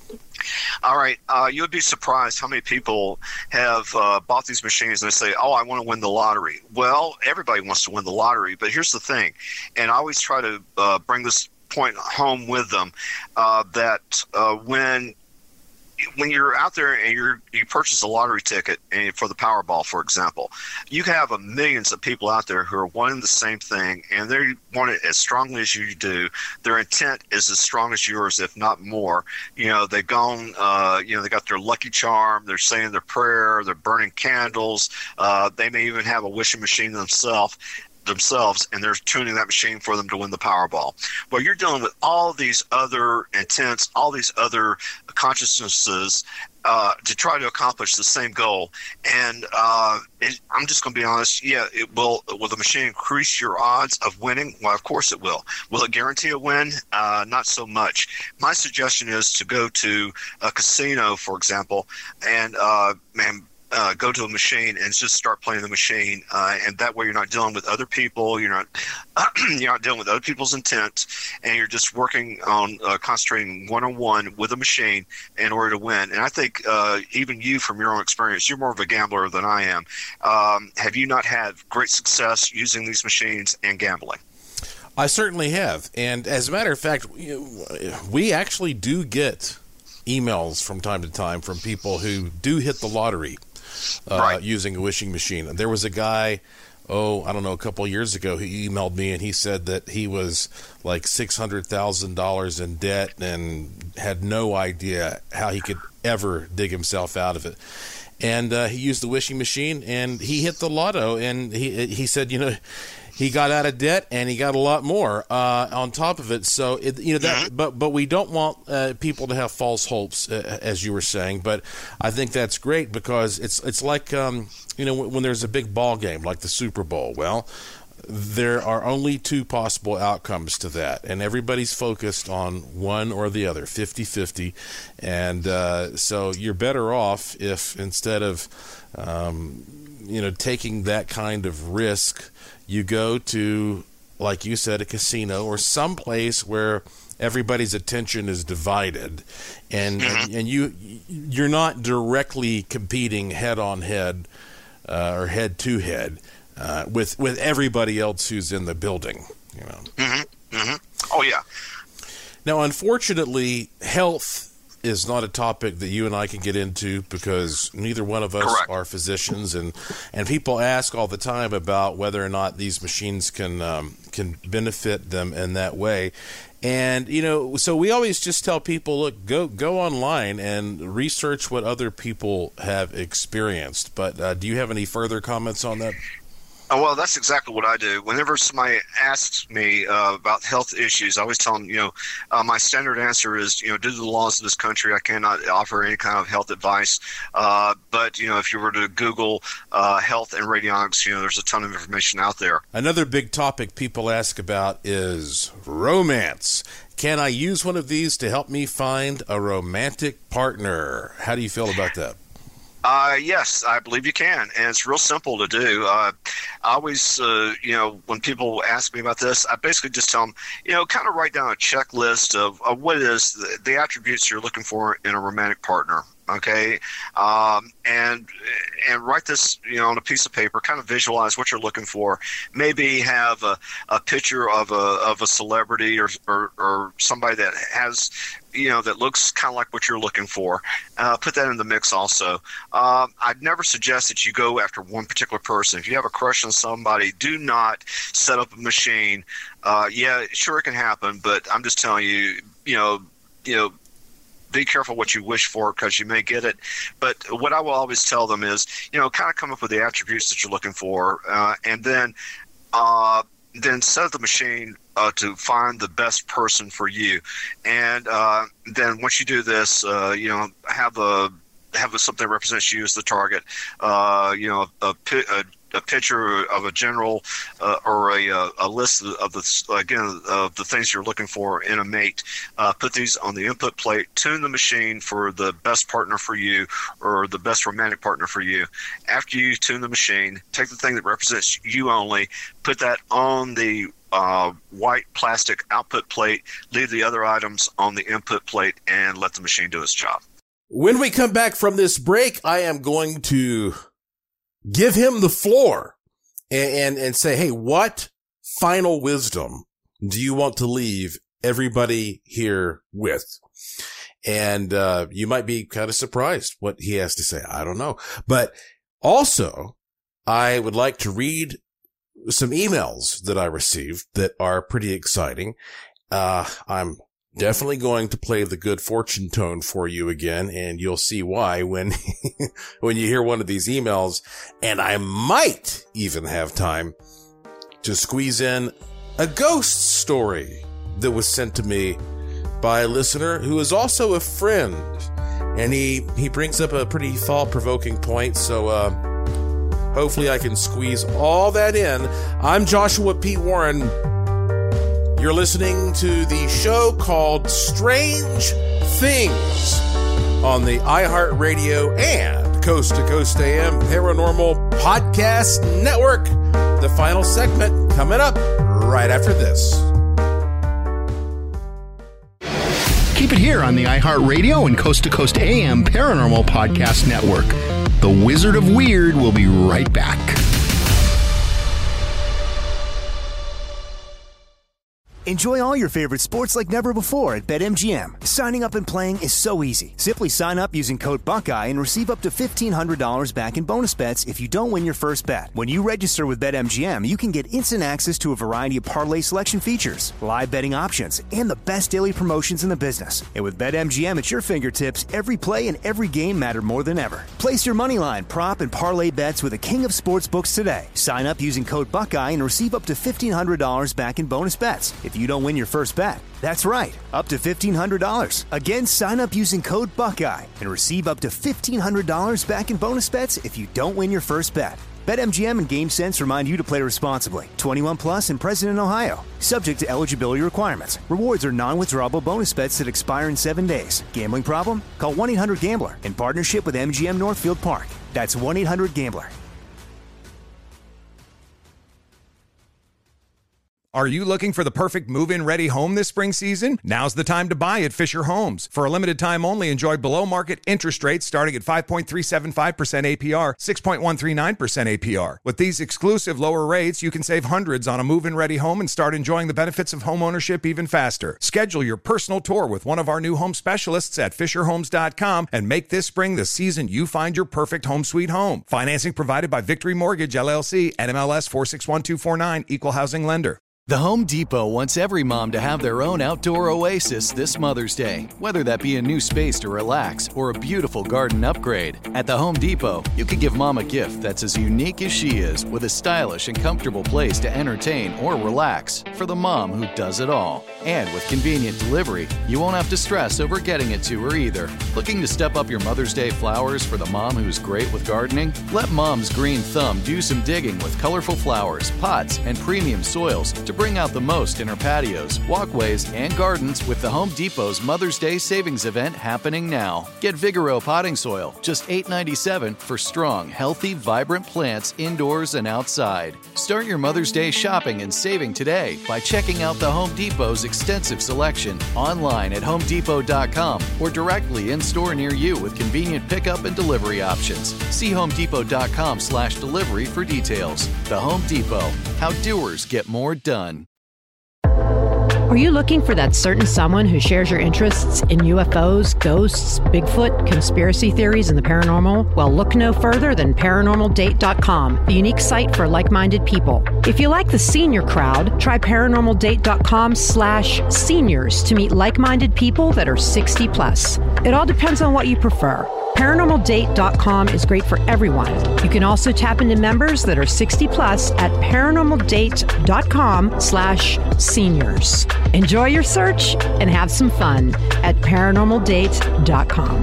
All right. Uh, you would be surprised how many people have uh, bought these machines and they say, oh, I want to win the lottery. Well, everybody wants to win the lottery, but here's the thing. And I always try to uh, bring this point home with them, uh, that uh, when when you're out there and you're, you purchase a lottery ticket and for the Powerball, for example, you have a millions of people out there who are wanting the same thing, and they want it as strongly as you do. Their intent is as strong as yours, if not more. You know, they've gone, uh, you know, they got their Lucky Charm, they're saying their prayer, they're burning candles. Uh, they may even have a wishing machine themselves. themselves and they're tuning that machine for them to win the Powerball. Well, you're dealing with all these other intents, all these other consciousnesses uh, to try to accomplish the same goal. And uh, it, I'm just going to be honest, yeah, it will. Will the machine increase your odds of winning? Well, of course it will. Will it guarantee a win? Uh, not so much. My suggestion is to go to a casino, for example, and uh, man, Uh, go to a machine and just start playing the machine, uh, and that way you're not dealing with other people. You're not you're not dealing with other people's intent, and you're just working on uh, concentrating one on one with a machine in order to win. And I think uh, even you, from your own experience, you're more of a gambler than I am. Um, have you not had great success using these machines and gambling? I certainly have, and as a matter of fact, we actually do get emails from time to time from people who do hit the lottery. Uh, right. Using a wishing machine. There was a guy, oh, I don't know, a couple of years ago, who emailed me and he said that he was like six hundred thousand dollars in debt and had no idea how he could ever dig himself out of it. And uh, he used the wishing machine and he hit the lotto, and he he said, you know, he got out of debt and he got a lot more uh, on top of it. So, it, you know, that, but but we don't want uh, people to have false hopes, uh, as you were saying. But I think that's great, because it's it's like, um, you know, when, when there's a big ball game like the Super Bowl. Well, there are only two possible outcomes to that, and everybody's focused on one or the other, fifty-fifty. And uh, so you're better off if, instead of, um, you know, taking that kind of risk, you go to, like you said, a casino or some place where everybody's attention is divided, and and, and you you're not directly competing head on head uh, or head to head uh, with with everybody else who's in the building. You know. Mm-hmm. Mm-hmm. Oh yeah. Now, unfortunately, health is not a topic that you and I can get into, because neither one of us Correct. are physicians, and, and people ask all the time about whether or not these machines can um, can benefit them in that way. And, you know, so we always just tell people, look, go go online and research what other people have experienced. But uh, do you have any further comments on that? Oh, well, that's exactly what I do. Whenever somebody asks me uh, about health issues, I always tell them, you know, uh, my standard answer is, you know, due to the laws of this country, I cannot offer any kind of health advice. Uh, but, you know, if you were to Google uh, health and radionics, you know, there's a ton of information out there. Another big topic people ask about is romance. Can I use one of these to help me find a romantic partner? How do you feel about that? Uh, yes, I believe you can, and it's real simple to do. Uh, I always, uh, you know, when people ask me about this, I basically just tell them, you know, kind of write down a checklist of, of what it is, the, the attributes you're looking for in a romantic partner. Okay, um, and and write this, you know, on a piece of paper. Kind of visualize what you're looking for. Maybe have a, a picture of a of a celebrity or, or or somebody that has, you know, that looks kind of like what you're looking for. Uh, put that in the mix also. Um, I'd never suggest that you go after one particular person. If you have a crush on somebody, do not set up a machine. Uh, yeah, sure, it can happen, but I'm just telling you, you know, you know. be careful what you wish for because you may get it. But what I will always tell them is, you know, kind of come up with the attributes that you're looking for, uh, and then uh, then set the machine uh, to find the best person for you. And uh, then once you do this, uh, you know, have a have a, something that represents you as the target. Uh, you know, a, a a picture of a general uh, or a, a list of the, again, of the things you're looking for in a mate. Uh, put these on the input plate, tune the machine for the best partner for you or the best romantic partner for you. After you tune the machine, take the thing that represents you only, put that on the uh, white plastic output plate, leave the other items on the input plate, and let the machine do its job. When we come back from this break, I am going to give him the floor and, and, and say, hey, what final wisdom do you want to leave everybody here with? And, uh, you might be kind of surprised what he has to say. I don't know. But also, I would like to read some emails that I received that are pretty exciting. Uh, I'm definitely going to play the good fortune tone for you again, and you'll see why when when you hear one of these emails. And I might even have time to squeeze in a ghost story that was sent to me by a listener who is also a friend. And he, he brings up a pretty thought-provoking point, so uh, hopefully I can squeeze all that in. I'm Joshua P. Warren. You're listening to the show called Strange Things on the iHeartRadio and Coast to Coast A M Paranormal Podcast Network. The final segment coming up right after this. Keep it here on the iHeartRadio and Coast to Coast A M Paranormal Podcast Network. The Wizard of Weird will be right back. Enjoy all your favorite sports like never before at BetMGM. Signing up and playing is so easy. Simply sign up using code Buckeye and receive up to fifteen hundred dollars back in bonus bets if you don't win your first bet. When you register with BetMGM, you can get instant access to a variety of parlay selection features, live betting options, and the best daily promotions in the business. And with BetMGM at your fingertips, every play and every game matter more than ever. Place your moneyline, prop, and parlay bets with the king of sportsbooks today. Sign up using code Buckeye and receive up to fifteen hundred dollars back in bonus bets if you don't win your first bet. That's right, up to fifteen hundred dollars. Again, sign up using code Buckeye and receive up to fifteen hundred dollars back in bonus bets if you don't win your first bet. BetMGM and GameSense remind you to play responsibly. twenty-one plus and present in Ohio. Subject to eligibility requirements. Rewards are non-withdrawable bonus bets that expire in seven days. Gambling problem? Call one eight hundred gambler in partnership with M G M Northfield Park. That's one eight hundred gambler. Are you looking for the perfect move-in ready home this spring season? Now's the time to buy at Fisher Homes. For a limited time only, enjoy below-market interest rates starting at five point three seven five percent A P R, six point one three nine percent A P R. With these exclusive lower rates, you can save hundreds on a move-in ready home and start enjoying the benefits of home ownership even faster. Schedule your personal tour with one of our new home specialists at fisher homes dot com and make this spring the season you find your perfect home sweet home. Financing provided by Victory Mortgage, L L C, N M L S four six one two four nine, Equal Housing Lender. The Home Depot wants every mom to have their own outdoor oasis this Mother's Day, whether that be a new space to relax or a beautiful garden upgrade. At the Home Depot, you can give mom a gift that's as unique as she is, with a stylish and comfortable place to entertain or relax for the mom who does it all. And with convenient delivery, you won't have to stress over getting it to her either. Looking to step up your Mother's Day flowers for the mom who's great with gardening? Let Mom's Green Thumb do some digging with colorful flowers, pots, and premium soils to bring out the most in her patios, walkways, and gardens with the Home Depot's Mother's Day Savings Event happening now. Get Vigoro potting soil, just eight dollars and ninety-seven cents for strong, healthy, vibrant plants indoors and outside. Start your Mother's Day shopping and saving today by checking out the Home Depot's extensive selection online at home depot dot com or directly in-store near you with convenient pickup and delivery options. See home depot dot com slash delivery for details. The Home Depot, how doers get more done. Are you looking for that certain someone who shares your interests in U F Os, ghosts, Bigfoot, conspiracy theories, and the paranormal? Well, look no further than paranormal date dot com, the unique site for like-minded people. If you like the senior crowd, try paranormal date dot com slash seniors to meet like-minded people that are sixty plus. It all depends on what you prefer. paranormal date dot com is great for everyone. You can also tap into members that are sixty plus at paranormal date dot com slash seniors. Enjoy your search and have some fun at paranormal date dot com.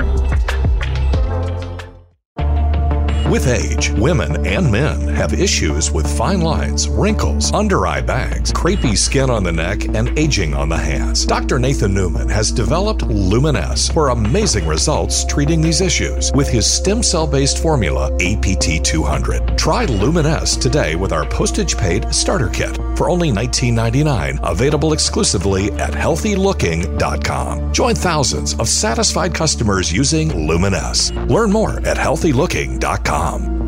With age, women and men have issues with fine lines, wrinkles, under-eye bags, crepey skin on the neck, and aging on the hands. Doctor Nathan Newman has developed Luminess for amazing results treating these issues with his stem cell-based formula, A P T two hundred. Try Luminess today with our postage-paid starter kit for only nineteen ninety-nine dollars, available exclusively at healthy looking dot com. Join thousands of satisfied customers using Luminess. Learn more at healthy looking dot com.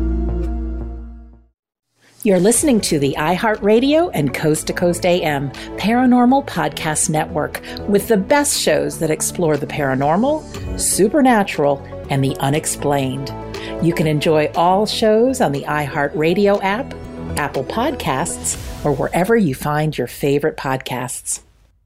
You're listening to the iHeartRadio and Coast to Coast A M Paranormal Podcast Network with the best shows that explore the paranormal, supernatural, and the unexplained. You can enjoy all shows on the iHeartRadio app, Apple Podcasts, or wherever you find your favorite podcasts.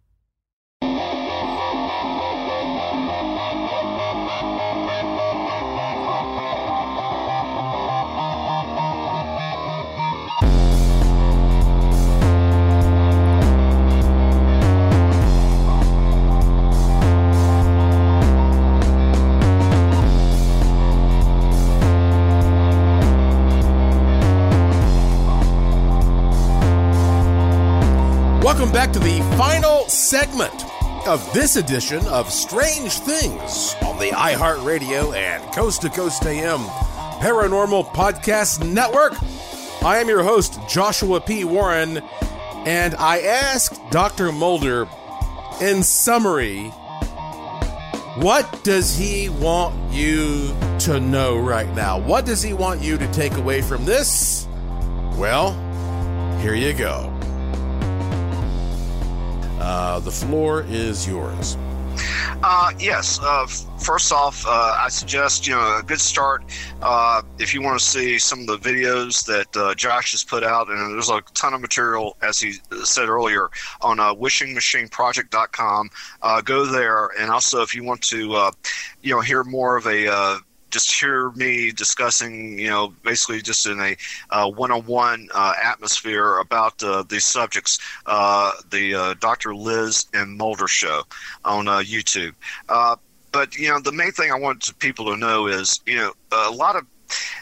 Welcome back to the final segment of this edition of Strange Things on the iHeartRadio and Coast to Coast A M Paranormal Podcast Network. I am your host, Joshua P. Warren, and I asked Doctor Mulder, in summary, what does he want you to know right now? What does he want you to take away from this? Well, here you go. Uh, the floor is yours. Uh, yes. Uh, f- first off, uh, I suggest, you know, a good start, uh, if you want to see some of the videos that uh, Josh has put out, and there's a ton of material, as he said earlier, on uh, wishing machine project dot com. Uh, go there. And also, if you want to, uh, you know, hear more of a uh, just hear me discussing, you know, basically just in a uh, one-on-one uh, atmosphere about uh, these subjects, uh, the uh, Doctor Liz and Mulder show on uh, YouTube. Uh, but, you know, the main thing I want people to know is, you know, a lot of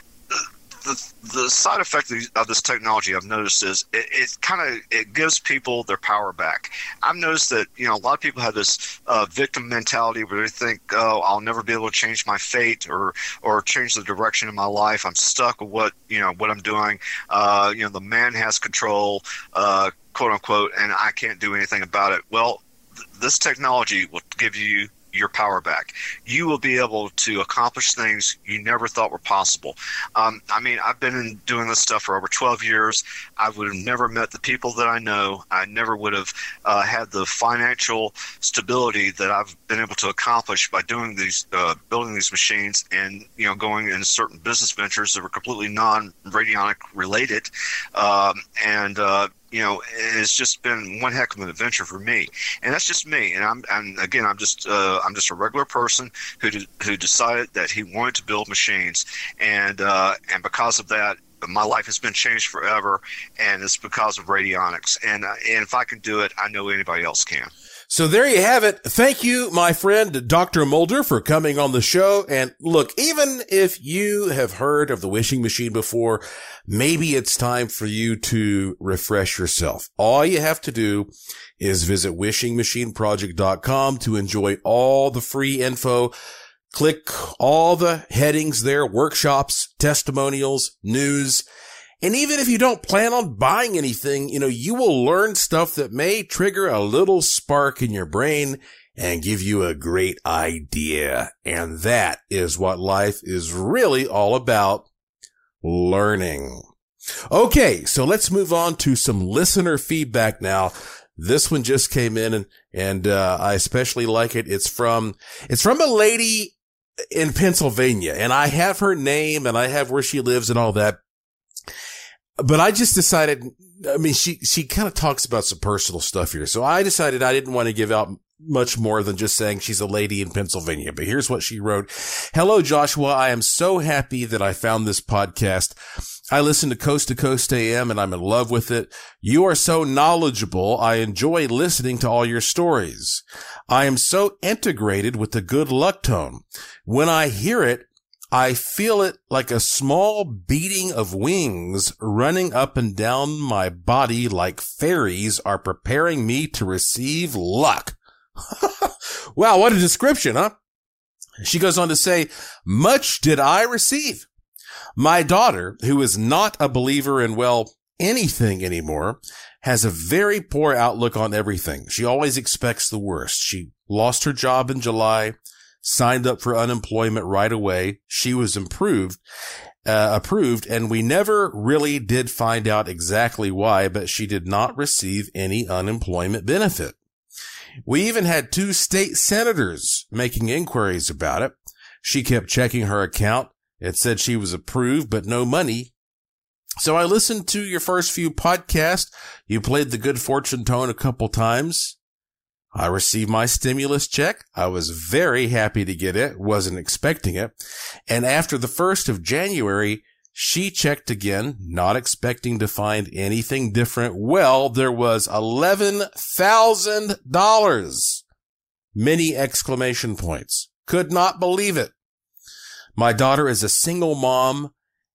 the, the side effect of this technology I've noticed is it, it kind of it gives people their power back. I've noticed that, you know, a lot of people have this uh, victim mentality where they think, oh, I'll never be able to change my fate or or change the direction of my life. I'm stuck with what, you know, what I'm doing. Uh, you know, the man has control, uh, quote unquote, and I can't do anything about it. Well, th- this technology will give you your power back. You will be able to accomplish things you never thought were possible. Um, I mean, I've been in doing this stuff for over twelve years. I would have never met the people that I know. I never would have uh, had the financial stability that I've been able to accomplish by doing these, uh, building these machines and, you know, going in certain business ventures that were completely non-radionic related. Um, and, uh, you know, it's just been one heck of an adventure for me, and that's just me. And I'm, and again, I'm just, uh, I'm just a regular person who de- who decided that he wanted to build machines, and uh, and because of that, my life has been changed forever, and it's because of radionics. And uh, and if I can do it, I know anybody else can. So there you have it. Thank you, my friend, Doctor Mulder, for coming on the show. And look, even if you have heard of the wishing machine before, maybe it's time for you to refresh yourself. All you have to do is visit wishing machine project dot com to enjoy all the free info. Click all the headings there, workshops, testimonials, news. And even if you don't plan on buying anything, you know, you will learn stuff that may trigger a little spark in your brain and give you a great idea. And that is what life is really all about, learning. Okay, so let's move on to some listener feedback now. This one just came in, and, and, uh, I especially like it. It's from, it's from a lady in Pennsylvania, and I have her name and I have where she lives and all that. But I just decided, I mean, she, she kind of talks about some personal stuff here. So I decided I didn't want to give out much more than just saying she's a lady in Pennsylvania. But here's what she wrote. Hello, Joshua. I am so happy that I found this podcast. I listen to Coast to Coast A M and I'm in love with it. You are so knowledgeable. I enjoy listening to all your stories. I am so integrated with the good luck tone. When I hear it, I feel it like a small beating of wings running up and down my body like fairies are preparing me to receive luck. Wow, what a description, huh? She goes on to say, much did I receive. My daughter, who is not a believer in, well, anything anymore, has a very poor outlook on everything. She always expects the worst. She lost her job in July, signed up for unemployment right away. She was improved, uh, approved, and we never really did find out exactly why, but she did not receive any unemployment benefit. We even had two state senators making inquiries about it. She kept checking her account. It said she was approved, but no money. So I listened to your first few podcasts. You played the good fortune tone a couple times. I received my stimulus check. I was very happy to get it. Wasn't expecting it. And after the first of January, she checked again, not expecting to find anything different. Well, there was eleven thousand dollars. Many exclamation points. Could not believe it. My daughter is a single mom,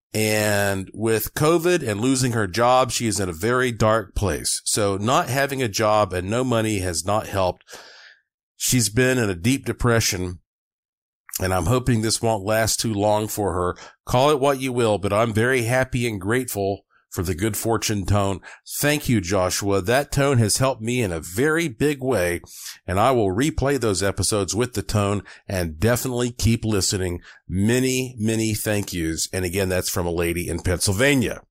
and with COVID and losing her job, she is in a very dark place. So not having a job and no money has not helped. She's been in a deep depression, and I'm hoping this won't last too long for her. Call it what you will, but I'm very happy and grateful for the good fortune tone. Thank you, Joshua. That tone has helped me in a very big way, and I will replay those episodes with the tone and definitely keep listening. Many, many thank yous. And again, that's from a lady in Pennsylvania.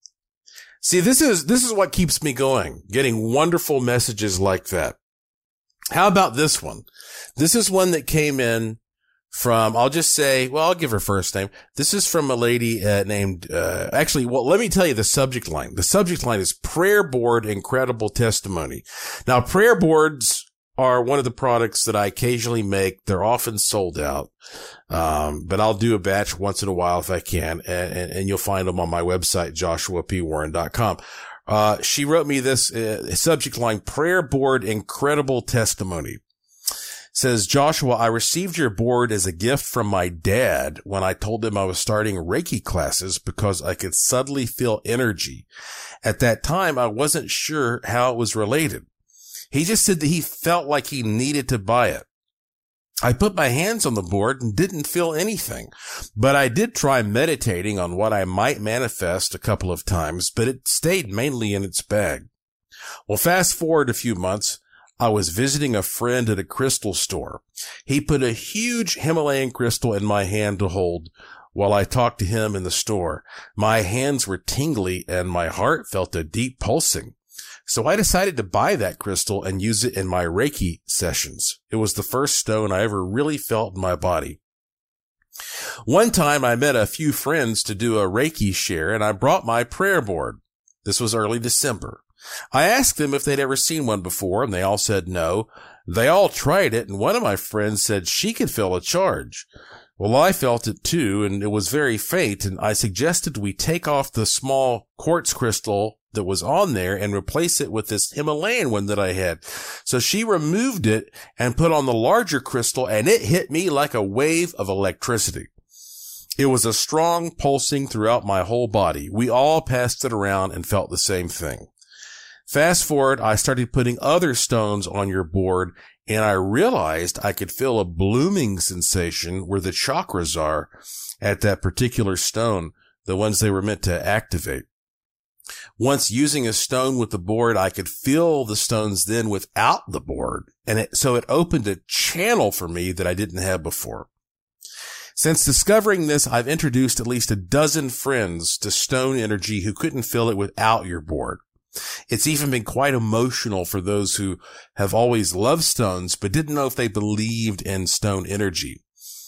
See, this is, this is what keeps me going, getting wonderful messages like that. How about this one? This is one that came in from, I'll just say, well, I'll give her first name. This is from a lady uh, named, uh, actually, well, let me tell you the subject line. The subject line is Prayer Board Incredible Testimony. Now, prayer boards are one of the products that I occasionally make. They're often sold out. Um, but I'll do a batch once in a while if I can. And, and, and you'll find them on my website, joshua p warren dot com. Uh, she wrote me this uh, subject line, Prayer Board Incredible Testimony. Says, Joshua, I received your board as a gift from my dad when I told him I was starting Reiki classes because I could suddenly feel energy. At that time, I wasn't sure how it was related. He just said that he felt like he needed to buy it. I put my hands on the board and didn't feel anything, but I did try meditating on what I might manifest a couple of times, but it stayed mainly in its bag. Well, fast forward a few months. I was visiting a friend at a crystal store. He put a huge Himalayan crystal in my hand to hold while I talked to him in the store. My hands were tingly and my heart felt a deep pulsing. So I decided to buy that crystal and use it in my Reiki sessions. It was the first stone I ever really felt in my body. One time I met a few friends to do a Reiki share and I brought my prayer board. This was early December. I asked them if they'd ever seen one before, and they all said no. They all tried it, and one of my friends said she could feel a charge. Well, I felt it too, and it was very faint, and I suggested we take off the small quartz crystal that was on there and replace it with this Himalayan one that I had. So she removed it and put on the larger crystal, and it hit me like a wave of electricity. It was a strong pulsing throughout my whole body. We all passed it around and felt the same thing. Fast forward, I started putting other stones on your board, and I realized I could feel a blooming sensation where the chakras are at that particular stone, the ones they were meant to activate. Once using a stone with the board, I could feel the stones then without the board, and it, so it opened a channel for me that I didn't have before. Since discovering this, I've introduced at least a dozen friends to stone energy who couldn't feel it without your board. It's even been quite emotional for those who have always loved stones, but didn't know if they believed in stone energy.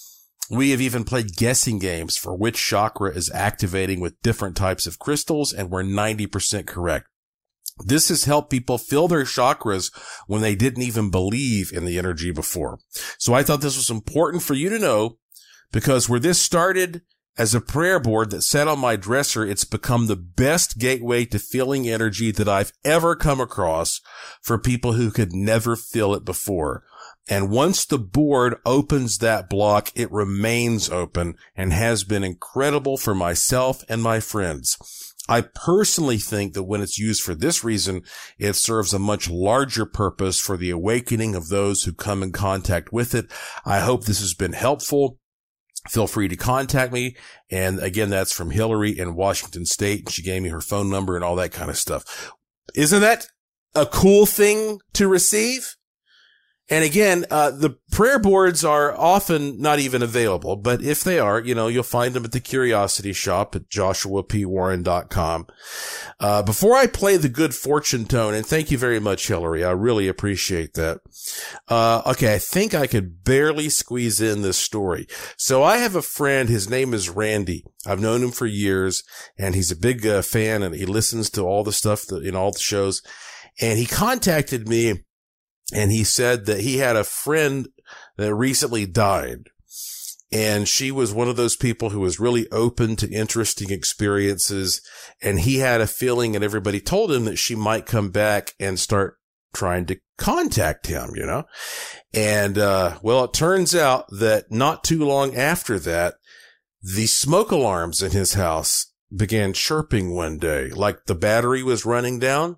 We have even played guessing games for which chakra is activating with different types of crystals, and we're ninety percent correct. This has helped people fill their chakras when they didn't even believe in the energy before. So I thought this was important for you to know, because where this started as a prayer board that sat on my dresser, it's become the best gateway to feeling energy that I've ever come across for people who could never feel it before. And once the board opens that block, it remains open and has been incredible for myself and my friends. I personally think that when it's used for this reason, it serves a much larger purpose for the awakening of those who come in contact with it. I hope this has been helpful. Feel free to contact me. And again, that's from Hillary in Washington State. She gave me her phone number and all that kind of stuff. Isn't that a cool thing to receive? And again, uh, the prayer boards are often not even available, but if they are, you know, you'll find them at the Curiosity Shop at joshua p warren dot com. Uh, before I play the good fortune tone, and thank you very much, Hillary, I really appreciate that. Uh, okay, I think I could barely squeeze in this story. So I have a friend, his name is Randy. I've known him for years, and he's a big uh, fan, and he listens to all the stuff that, in all the shows. And he contacted me, and he said that he had a friend that recently died, and she was one of those people who was really open to interesting experiences. And he had a feeling, and everybody told him that she might come back and start trying to contact him, you know? And, uh, well, it turns out that not too long after that, the smoke alarms in his house began chirping one day, like the battery was running down,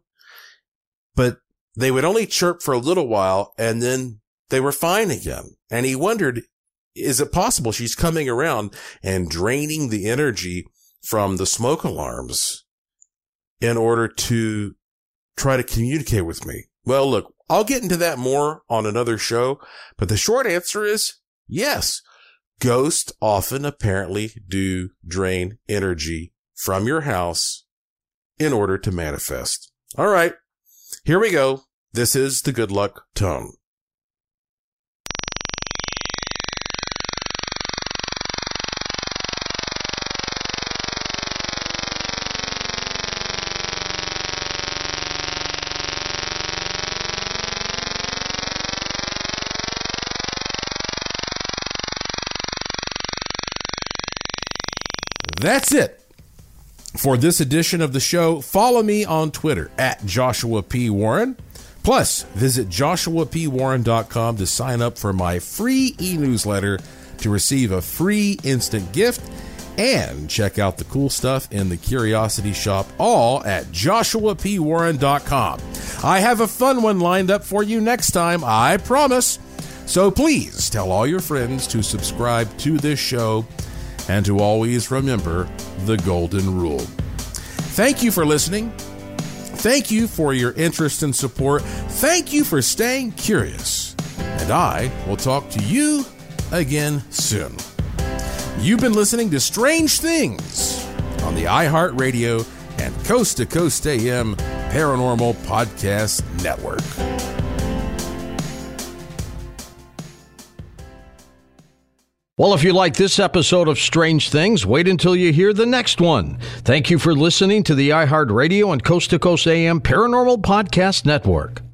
but they would only chirp for a little while, and then they were fine again. And he wondered, is it possible she's coming around and draining the energy from the smoke alarms in order to try to communicate with me? Well, look, I'll get into that more on another show, but the short answer is yes. Ghosts often apparently do drain energy from your house in order to manifest. All right. Here we go. This is the good luck tone. That's it for this edition of the show. Follow me on Twitter at Joshua P. Warren. Plus, visit joshua p warren dot com to sign up for my free e-newsletter to receive a free instant gift, and check out the cool stuff in the Curiosity Shop, all at joshua p warren dot com. I have a fun one lined up for you next time, I promise. So please tell all your friends to subscribe to this show and to always remember the golden rule. Thank you for listening. Thank you for your interest and support. Thank you for staying curious. And I will talk to you again soon. You've been listening to Strange Things on the iHeartRadio and Coast to Coast A M Paranormal Podcast Network. Well, if you like this episode of Strange Things, wait until you hear the next one. Thank you for listening to the iHeartRadio and Coast to Coast A M Paranormal Podcast Network.